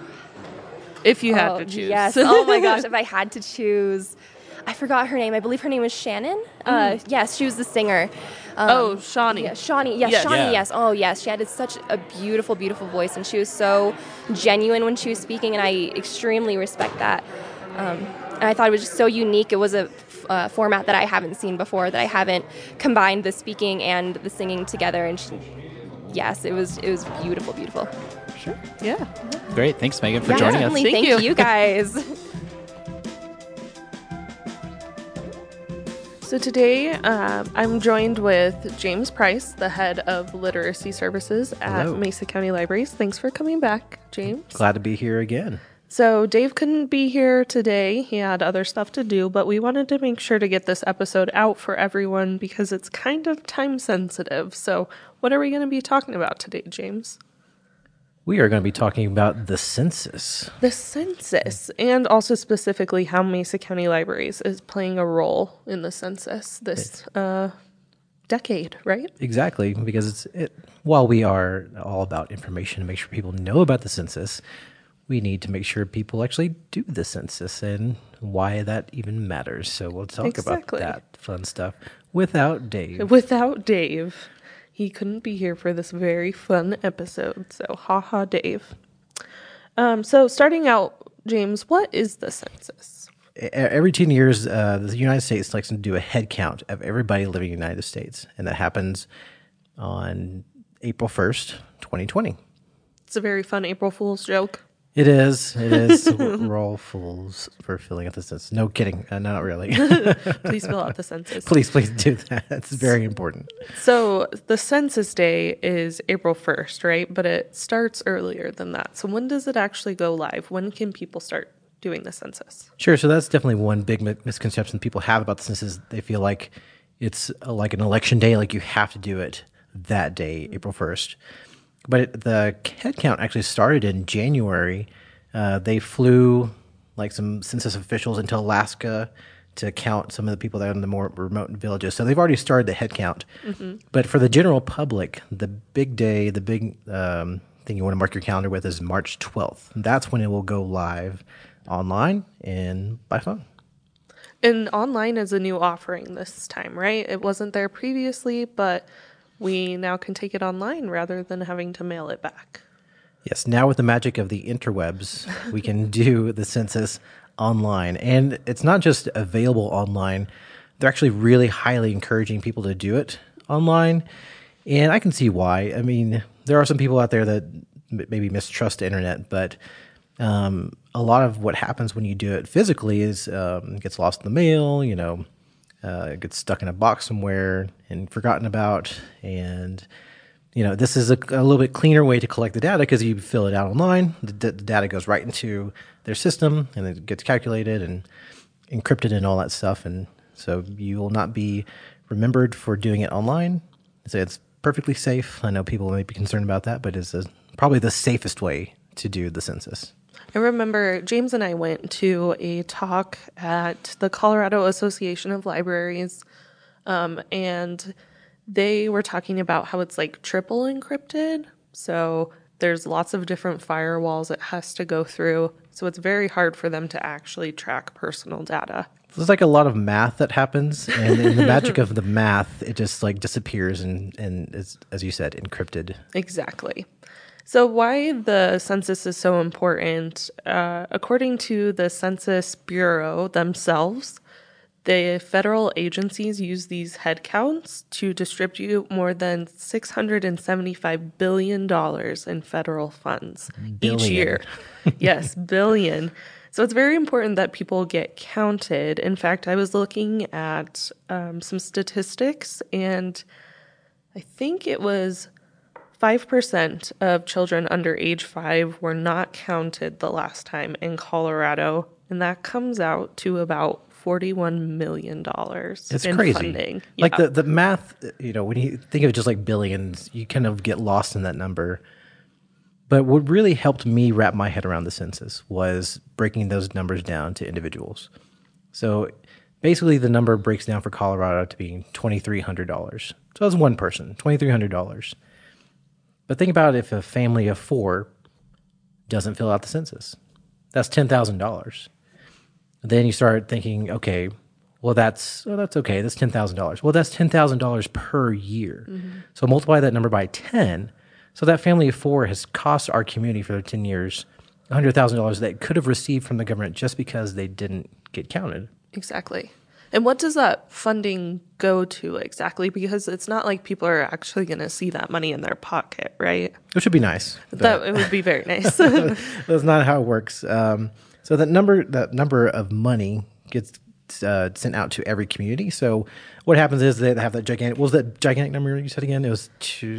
If you had to choose. Yes. Oh my gosh, if I had to choose, I forgot her name. I believe her name was Shannon. Yes, she was the singer. Shawnee. Yeah, Shawnee. Yes, yes. Shawnee. Yeah. Yes. Oh, yes. She had such a beautiful, beautiful voice, and she was so genuine when she was speaking, and I extremely respect that. And I thought it was just so unique. It was a format that I haven't seen before, that I haven't combined the speaking and the singing together. And yes, it was beautiful, beautiful. Sure. Yeah. Great. Thanks, Megan, for joining us. Thank you guys. So today, I'm joined with James Price, the head of literacy services at Mesa County Libraries. Thanks for coming back, James. Glad to be here again. So Dave couldn't be here today. He had other stuff to do, but we wanted to make sure to get this episode out for everyone because it's kind of time sensitive. So what are we going to be talking about today, James? We are going to be talking about the census. The census, and also specifically how Mesa County Libraries is playing a role in the census this decade, right? Exactly, because while we are all about information to make sure people know about the census, we need to make sure people actually do the census and why that even matters. So we'll talk about that fun stuff without Dave. Without Dave. He couldn't be here for this very fun episode, so haha, Dave. So starting out, James, what is the census? every 10 years, the United States likes to do a head count of everybody living in the United States, and that happens on April 1st, 2020. It's a very fun April Fool's joke. It is. We're all fools for filling out the census. No kidding. Not really. Please fill out the census. Please do that. It's very important. So the census day is April 1st, right? But it starts earlier than that. So when does it actually go live? When can people start doing the census? Sure. So that's definitely one big misconception people have about the census. They feel like it's like an election day, like you have to do it that day, April 1st. But the head count actually started in January. They flew like some census officials into Alaska to count some of the people that are in the more remote villages. So they've already started the head count. Mm-hmm. But for the general public, the big day, the big thing you want to mark your calendar with is March 12th. That's when it will go live online and by phone. And online is a new offering this time, right? It wasn't there previously, but we now can take it online rather than having to mail it back. Yes, now with the magic of the interwebs, we can do the census online. And it's not just available online. They're actually really highly encouraging people to do it online. And I can see why. I mean, there are some people out there that maybe mistrust the internet, but a lot of what happens when you do it physically is it gets lost in the mail, it gets stuck in a box somewhere and forgotten about. And, this is a little bit cleaner way to collect the data because you fill it out online. The data goes right into their system and it gets calculated and encrypted and all that stuff. And so you will not be remembered for doing it online. So it's perfectly safe. I know people may be concerned about that, but it's probably the safest way to do the census. I remember James and I went to a talk at the Colorado Association of Libraries, and they were talking about how it's like triple encrypted. So there's lots of different firewalls it has to go through. So it's very hard for them to actually track personal data. There's like a lot of math that happens, and in the magic of the math, it just like disappears and is, as you said, encrypted. Exactly. So why the census is so important, according to the Census Bureau themselves, the federal agencies use these head counts to distribute more than $675 billion in federal funds each year. Yes, billion. So it's very important that people get counted. In fact, I was looking at some statistics, and I think it was 5% of children under age 5 were not counted the last time in Colorado, and that comes out to about $41 million it's in crazy. Funding. Like the math, when you think of it just like billions, you kind of get lost in that number. But what really helped me wrap my head around the census was breaking those numbers down to individuals. So basically the number breaks down for Colorado to being $2,300. So that's one person, $2,300. But think about if a family of 4 doesn't fill out the census. That's $10,000. Then you start thinking, okay, well, that's okay. That's $10,000. Well, that's $10,000 per year. Mm-hmm. So multiply that number by 10. So that family of 4 has cost our community for 10 years $100,000 that could have received from the government just because they didn't get counted. Exactly. And what does that funding go to exactly? Because it's not like people are actually going to see that money in their pocket, right? Which would be nice. It would be very nice. That's not how it works. So that number of money gets sent out to every community. So what happens is they have that gigantic. What was that gigantic number you said again? It was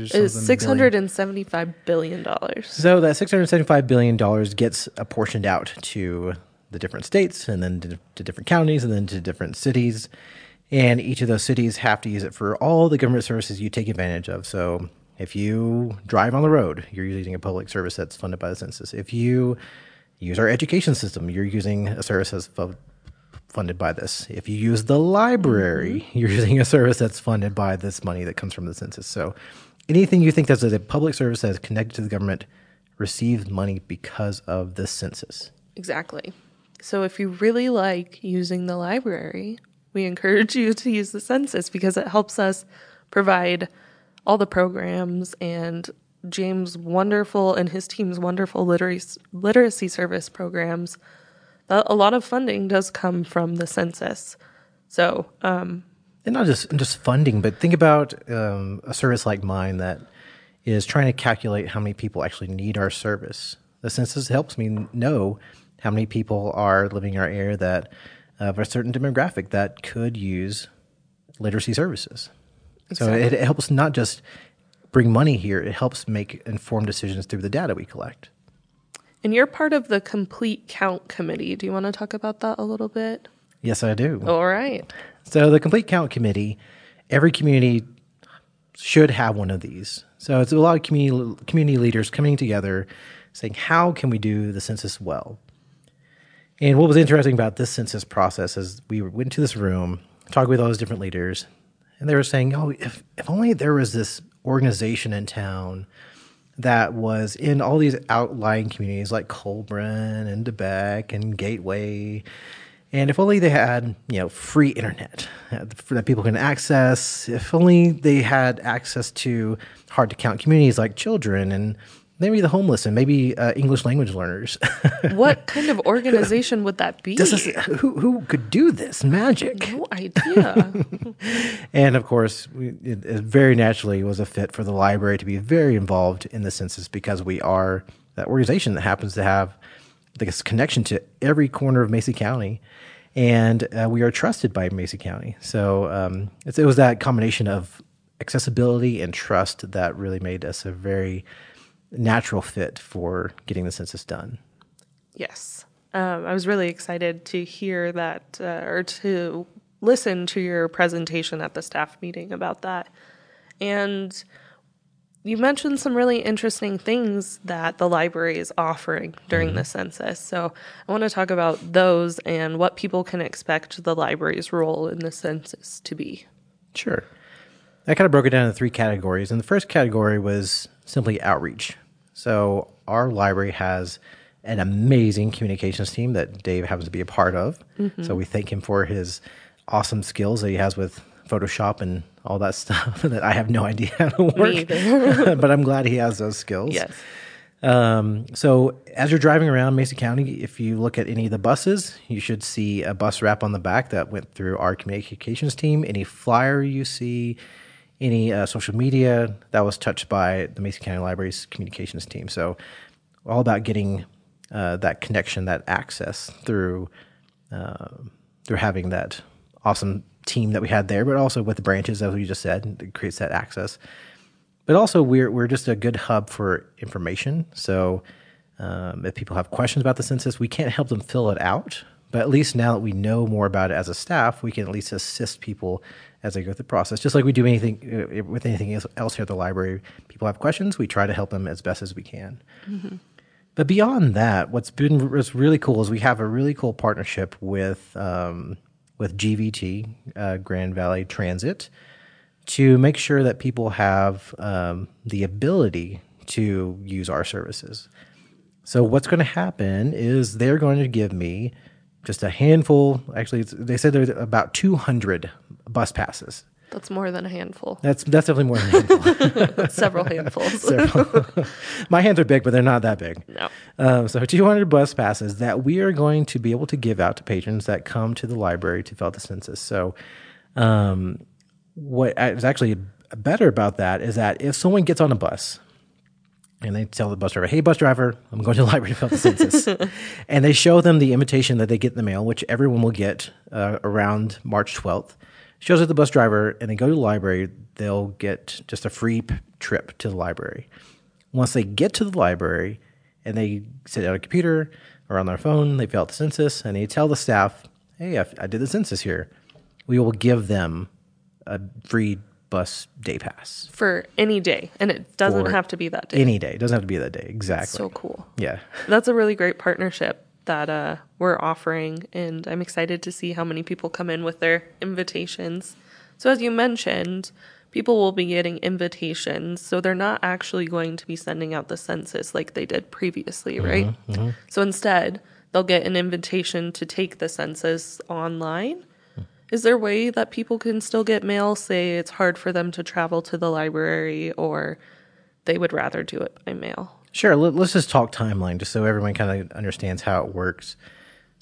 $675 billion. So that $675 billion gets apportioned out to the different states, and then to different counties, and then to different cities. And each of those cities have to use it for all the government services you take advantage of. So if you drive on the road, you're using a public service that's funded by the census. If you use our education system, you're using a service that's funded by this. If you use the library, you're using a service that's funded by this money that comes from the census. So anything you think that's a public service that is connected to the government receives money because of the census. Exactly. So if you really like using the library, we encourage you to use the census because it helps us provide all the programs, and James' wonderful and his team's wonderful literacy service programs a lot of funding does come from the census. So, and not just funding, but think about a service like mine that is trying to calculate how many people actually need our service. The census helps me know how many people are living in our area that of a certain demographic that could use literacy services. Exactly. So it helps not just bring money here, it helps make informed decisions through the data we collect. And you're part of the Complete Count Committee. Do you want to talk about that a little bit? Yes, I do. All right. So the Complete Count Committee, every community should have one of these. So it's a lot of community leaders coming together saying, how can we do the census well? And what was interesting about this census process is we went to this room, talked with all those different leaders, and they were saying, oh, if only there was this organization in town that was in all these outlying communities like Colburn and DeBeck and Gateway, and if only they had, free internet that people can access, if only they had access to hard-to-count communities like children and maybe the homeless and maybe English language learners. What kind of organization would that be? Who could do this magic? No idea. And of course, it very naturally was a fit for the library to be very involved in the census because we are that organization that happens to have this connection to every corner of Macy County. And we are trusted by Macy County. So it was that combination of accessibility and trust that really made us a very natural fit for getting the census done. Yes. I was really excited to hear that or to listen to your presentation at the staff meeting about that. And you mentioned some really interesting things that the library is offering during the census. So I want to talk about those and what people can expect the library's role in the census to be. Sure. I kind of broke it down into 3 categories. And the first category was simply outreach. So our library has an amazing communications team that Dave happens to be a part of. Mm-hmm. So we thank him for his awesome skills that he has with Photoshop and all that stuff that I have no idea how to work. But I'm glad he has those skills. Yes. So as you're driving around Mason County, if you look at any of the buses, you should see a bus wrap on the back that went through our communications team. Any flyer you see, any social media that was touched by the Mason County Library's communications team. So all about getting that connection, that access through having that awesome team that we had there, but also with the branches, as we just said, it creates that access. But also, we're just a good hub for information. So if people have questions about the census, we can't help them fill it out. But at least now that we know more about it as a staff, we can at least assist people as they go through the process. Just like we do anything with anything else here at the library. People have questions, we try to help them as best as we can. Mm-hmm. But beyond that, what's really cool is we have a really cool partnership with GVT, Grand Valley Transit, to make sure that people have the ability to use our services. So what's going to happen is they're going to give me just a handful. Actually, they said there's about 200 bus passes. That's more than a handful. That's definitely more than a handful. That's several handfuls. My hands are big, but they're not that big. No. So 200 bus passes that we are going to be able to give out to patrons that come to the library to fill out the census. So what is actually better about that is that if someone gets on a bus and they tell the bus driver, hey, bus driver, I'm going to the library to fill out the census, and they show them the invitation that they get in the mail, which everyone will get around March 12th, shows it to the bus driver, and they go to the library, they'll get just a free trip to the library. Once they get to the library and they sit at a computer or on their phone, they fill out the census, and they tell the staff, hey, I did the census here. We will give them a free bus day pass. For any day, and it doesn't have to be that day. Any day. It doesn't have to be that day. Exactly. That's so cool. Yeah. That's a really great partnership that we're offering, and I'm excited to see how many people come in with their invitations. So as you mentioned, people will be getting invitations, so they're not actually going to be sending out the census like they did previously, right? Mm-hmm. So instead, they'll get an invitation to take the census online. Is there a way that people can still get mail, say it's hard for them to travel to the library, or they would rather do it by mail? Sure. Let's just talk timeline just so everyone kind of understands how it works.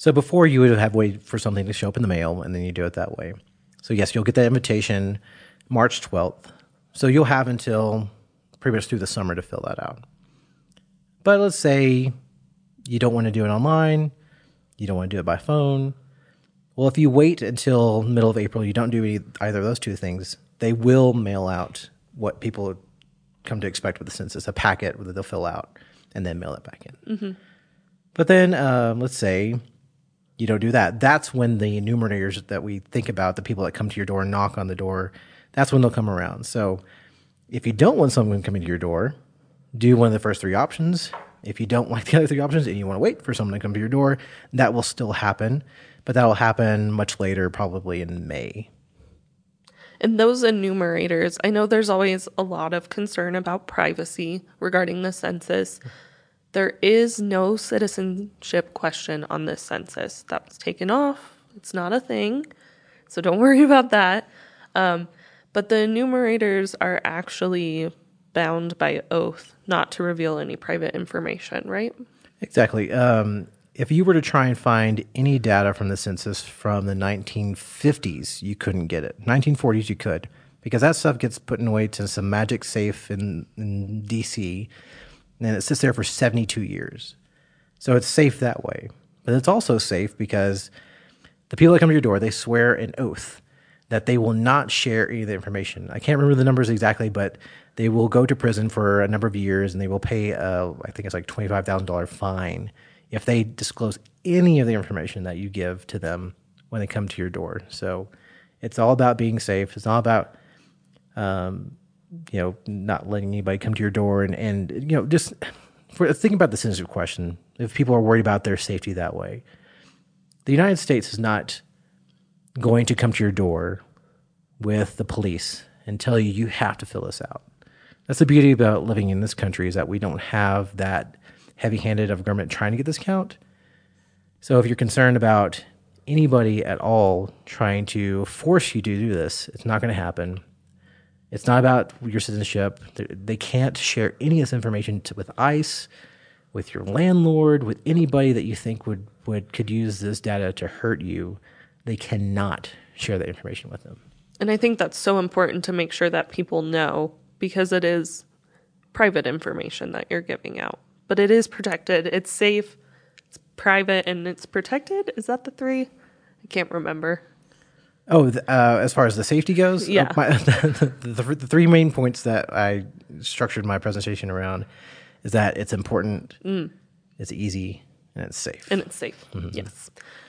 So before you would have waited for something to show up in the mail, and then you do it that way. So yes, you'll get that invitation March 12th. So you'll have until pretty much through the summer to fill that out. But let's say you don't want to do it online, you don't want to do it by phone. Well, if you wait until middle of April, you don't do either of those two things, they will mail out what people come to expect with the census, a packet that they'll fill out and then mail it back in. Mm-hmm. But then let's say you don't do that. That's when the enumerators that we think about, the people that come to your door and knock on the door, that's when they'll come around. So if you don't want someone coming to your door, do one of the first three options. If you don't like the other three options and you want to wait for someone to come to your door, that will still happen. But that will happen much later, probably in May. And those enumerators, I know there's always a lot of concern about privacy regarding the census. There is no citizenship question on this census. That was taken off. It's not a thing. So don't worry about that. But the enumerators are actually bound by oath not to reveal any private information, right? Exactly. If you were to try and find any data from the census from the 1950s, you couldn't get it. 1940s, you could, because that stuff gets put away to some magic safe in D.C., and it sits there for 72 years. So it's safe that way. But it's also safe because the people that come to your door, they swear an oath that they will not share any of the information. I can't remember the numbers exactly, but they will go to prison for a number of years, and they will pay, I think it's like $25,000 fine if they disclose any of the information that you give to them when they come to your door. So it's all about being safe. It's all about, not letting anybody come to your door and just for thinking about the censorship question, if people are worried about their safety that way, the United States is not going to come to your door with the police and tell you, you have to fill this out. That's the beauty about living in this country, is that we don't have that heavy-handed of government trying to get this count. So if you're concerned about anybody at all trying to force you to do this, it's not going to happen. It's not about your citizenship. They can't share any of this information with ICE, with your landlord, with anybody that you think could use this data to hurt you. They cannot share that information with them. And I think that's so important to make sure that people know, because it is private information that you're giving out. But it is protected. It's safe, it's private, and it's protected. Is that the three? I can't remember. Oh, as far as the safety goes? Yeah. The three main points that I structured my presentation around is that it's important, it's easy, and it's safe. And it's safe, yes.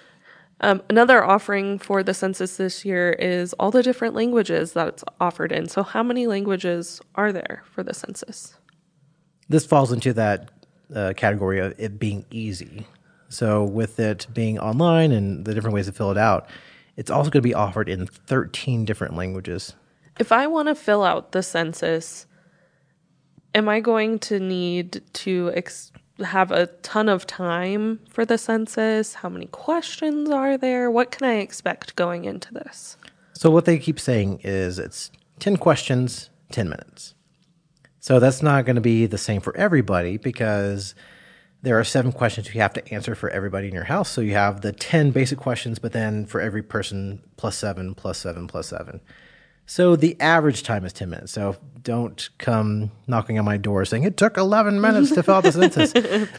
Another offering for the census this year is all the different languages that it's offered in. So how many languages are there for the census? This falls into that category of it being easy. So with it being online and the different ways to fill it out, it's also going to be offered in 13 different languages. If I want to fill out the census, am I going to need to have a ton of time for the census? How many questions are there? What can I expect going into this? So what they keep saying is it's 10 questions, 10 minutes. So that's not going to be the same for everybody, because there are 7 questions you have to answer for everybody in your house. So you have the 10 basic questions, but then for every person, plus 7, plus 7, plus 7. So the average time is 10 minutes. So don't come knocking on my door saying, it took 11 minutes to fill out the census.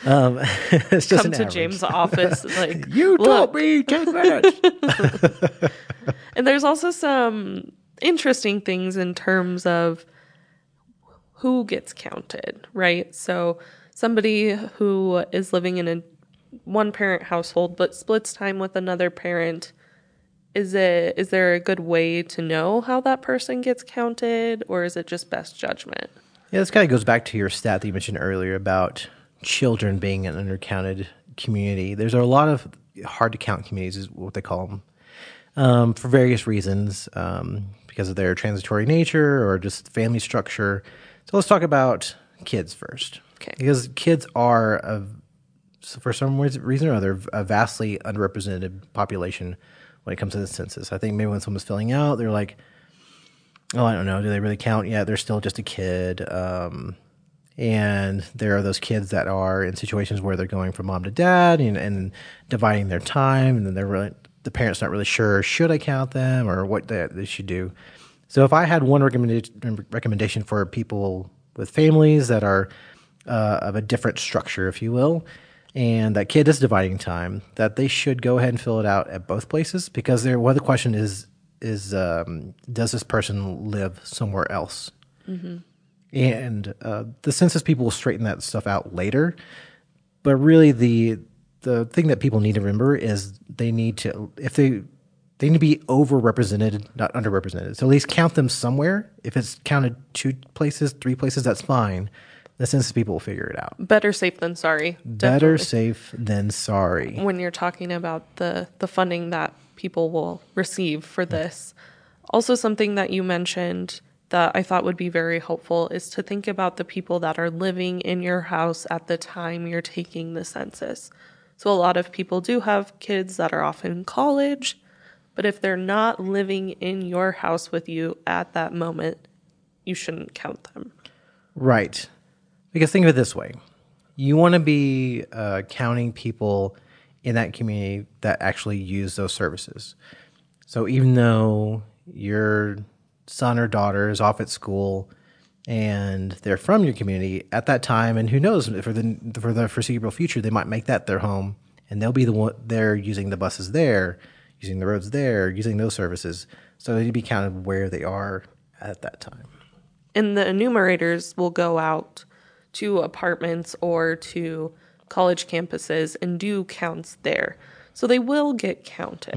It's just come to average. James' office like, you told me 10 minutes. And there's also some interesting things in terms of who gets counted, right? So somebody who is living in a one-parent household but splits time with another parent, is there a good way to know how that person gets counted, or is it just best judgment? Yeah, this kind of goes back to your stat that you mentioned earlier about children being an undercounted community. There's a lot of hard-to-count communities, is what they call them, for various reasons, because of their transitory nature or just family structure. So let's talk about kids first. Okay. Because kids are, for some reason or other, a vastly underrepresented population when it comes to the census. I think maybe when someone's filling out, they're like, oh, I don't know, do they really count? Yeah, they're still just a kid. And there are those kids that are in situations where they're going from mom to dad and dividing their time, and then the parent's not really sure, should I count them or what they should do. So if I had one recommendation for people with families that are of a different structure, if you will, and that kid is dividing time, that they should go ahead and fill it out at both places, because one of the question is does this person live somewhere else? Mm-hmm. And the census people will straighten that stuff out later. But really the thing that people need to remember is they need to be overrepresented, not underrepresented. So at least count them somewhere. If it's counted 2 places, 3 places, that's fine. The census people will figure it out. Better safe than sorry. Better Definitely. safe than sorry. When you're talking about the funding that people will receive for this. Also, something that you mentioned that I thought would be very helpful is to think about the people that are living in your house at the time you're taking the census. So a lot of people do have kids that are off in college, but if they're not living in your house with you at that moment, you shouldn't count them. Right. Because think of it this way. You want to be counting people in that community that actually use those services. So even though your son or daughter is off at school and they're from your community at that time, and who knows, for the foreseeable future, they might make that their home, and they'll be the one they're using the buses there, using the roads there, using those services. So they need to be counted where they are at that time. And the enumerators will go out to apartments or to college campuses and do counts there. So they will get counted.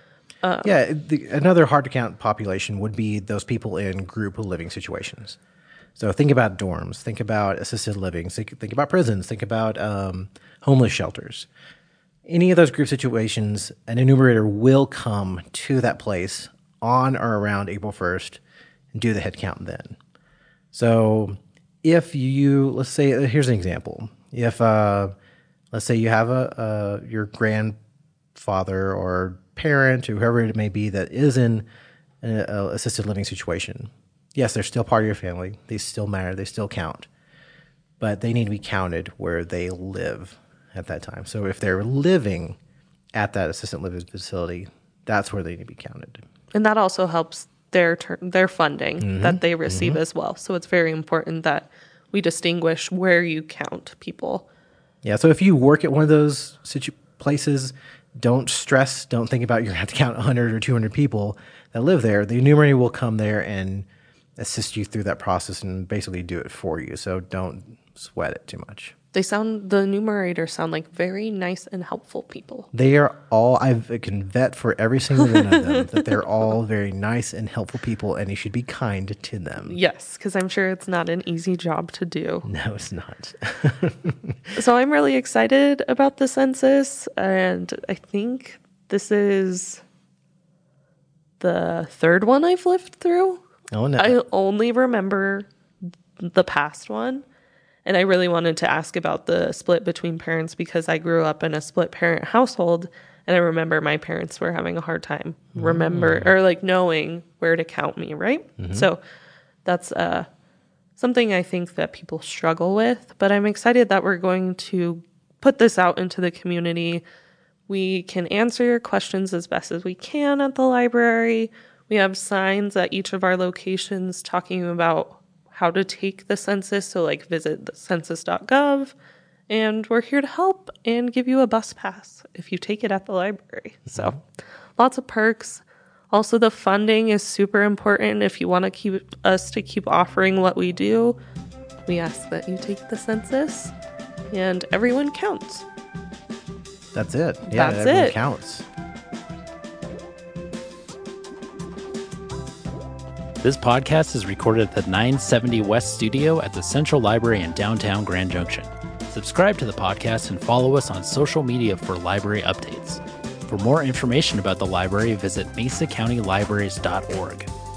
Mm-hmm. Another hard to count population would be those people in group living situations. So think about dorms, think about assisted living, think about prisons, think about homeless shelters. Any of those group situations, an enumerator will come to that place on or around April 1st and do the head count then. So if let's say, here's an example. If, let's say you have your grandfather or parent or whoever it may be that is in an assisted living situation, yes, they're still part of your family. They still matter. They still count. But they need to be counted where they live at that time. So if they're living at that assisted living facility, that's where they need to be counted. And that also helps their funding that they receive as well. So it's very important that we distinguish where you count people. Yeah, so if you work at one of those places, don't stress, don't think about you're going to have to count 100 or 200 people that live there. The enumerator will come there and assist you through that process and basically do it for you. So don't sweat it too much. The enumerators sound like very nice and helpful people. They are all, I can vet for every single one of them that they're all very nice and helpful people, and you should be kind to them. Yes, because I'm sure it's not an easy job to do. No, it's not. So I'm really excited about the census, and I think this is the 3rd one I've lived through. Oh, no. I only remember the past one. And I really wanted to ask about the split between parents because I grew up in a split parent household, and I remember my parents were having a hard time knowing where to count me, right? Mm-hmm. So that's something I think that people struggle with, but I'm excited that we're going to put this out into the community. We can answer your questions as best as we can at the library. We have signs at each of our locations talking about how to take the census, so visit the census.gov, and we're here to help and give you a bus pass if you take it at the library. So lots of perks. Also, the funding is super important. If you want to keep offering what we do, we ask that you take the census and everyone counts. That's it. Yeah, everyone counts. This podcast is recorded at the 970 West Studio at the Central Library in downtown Grand Junction. Subscribe to the podcast and follow us on social media for library updates. For more information about the library, visit mesacountylibraries.org.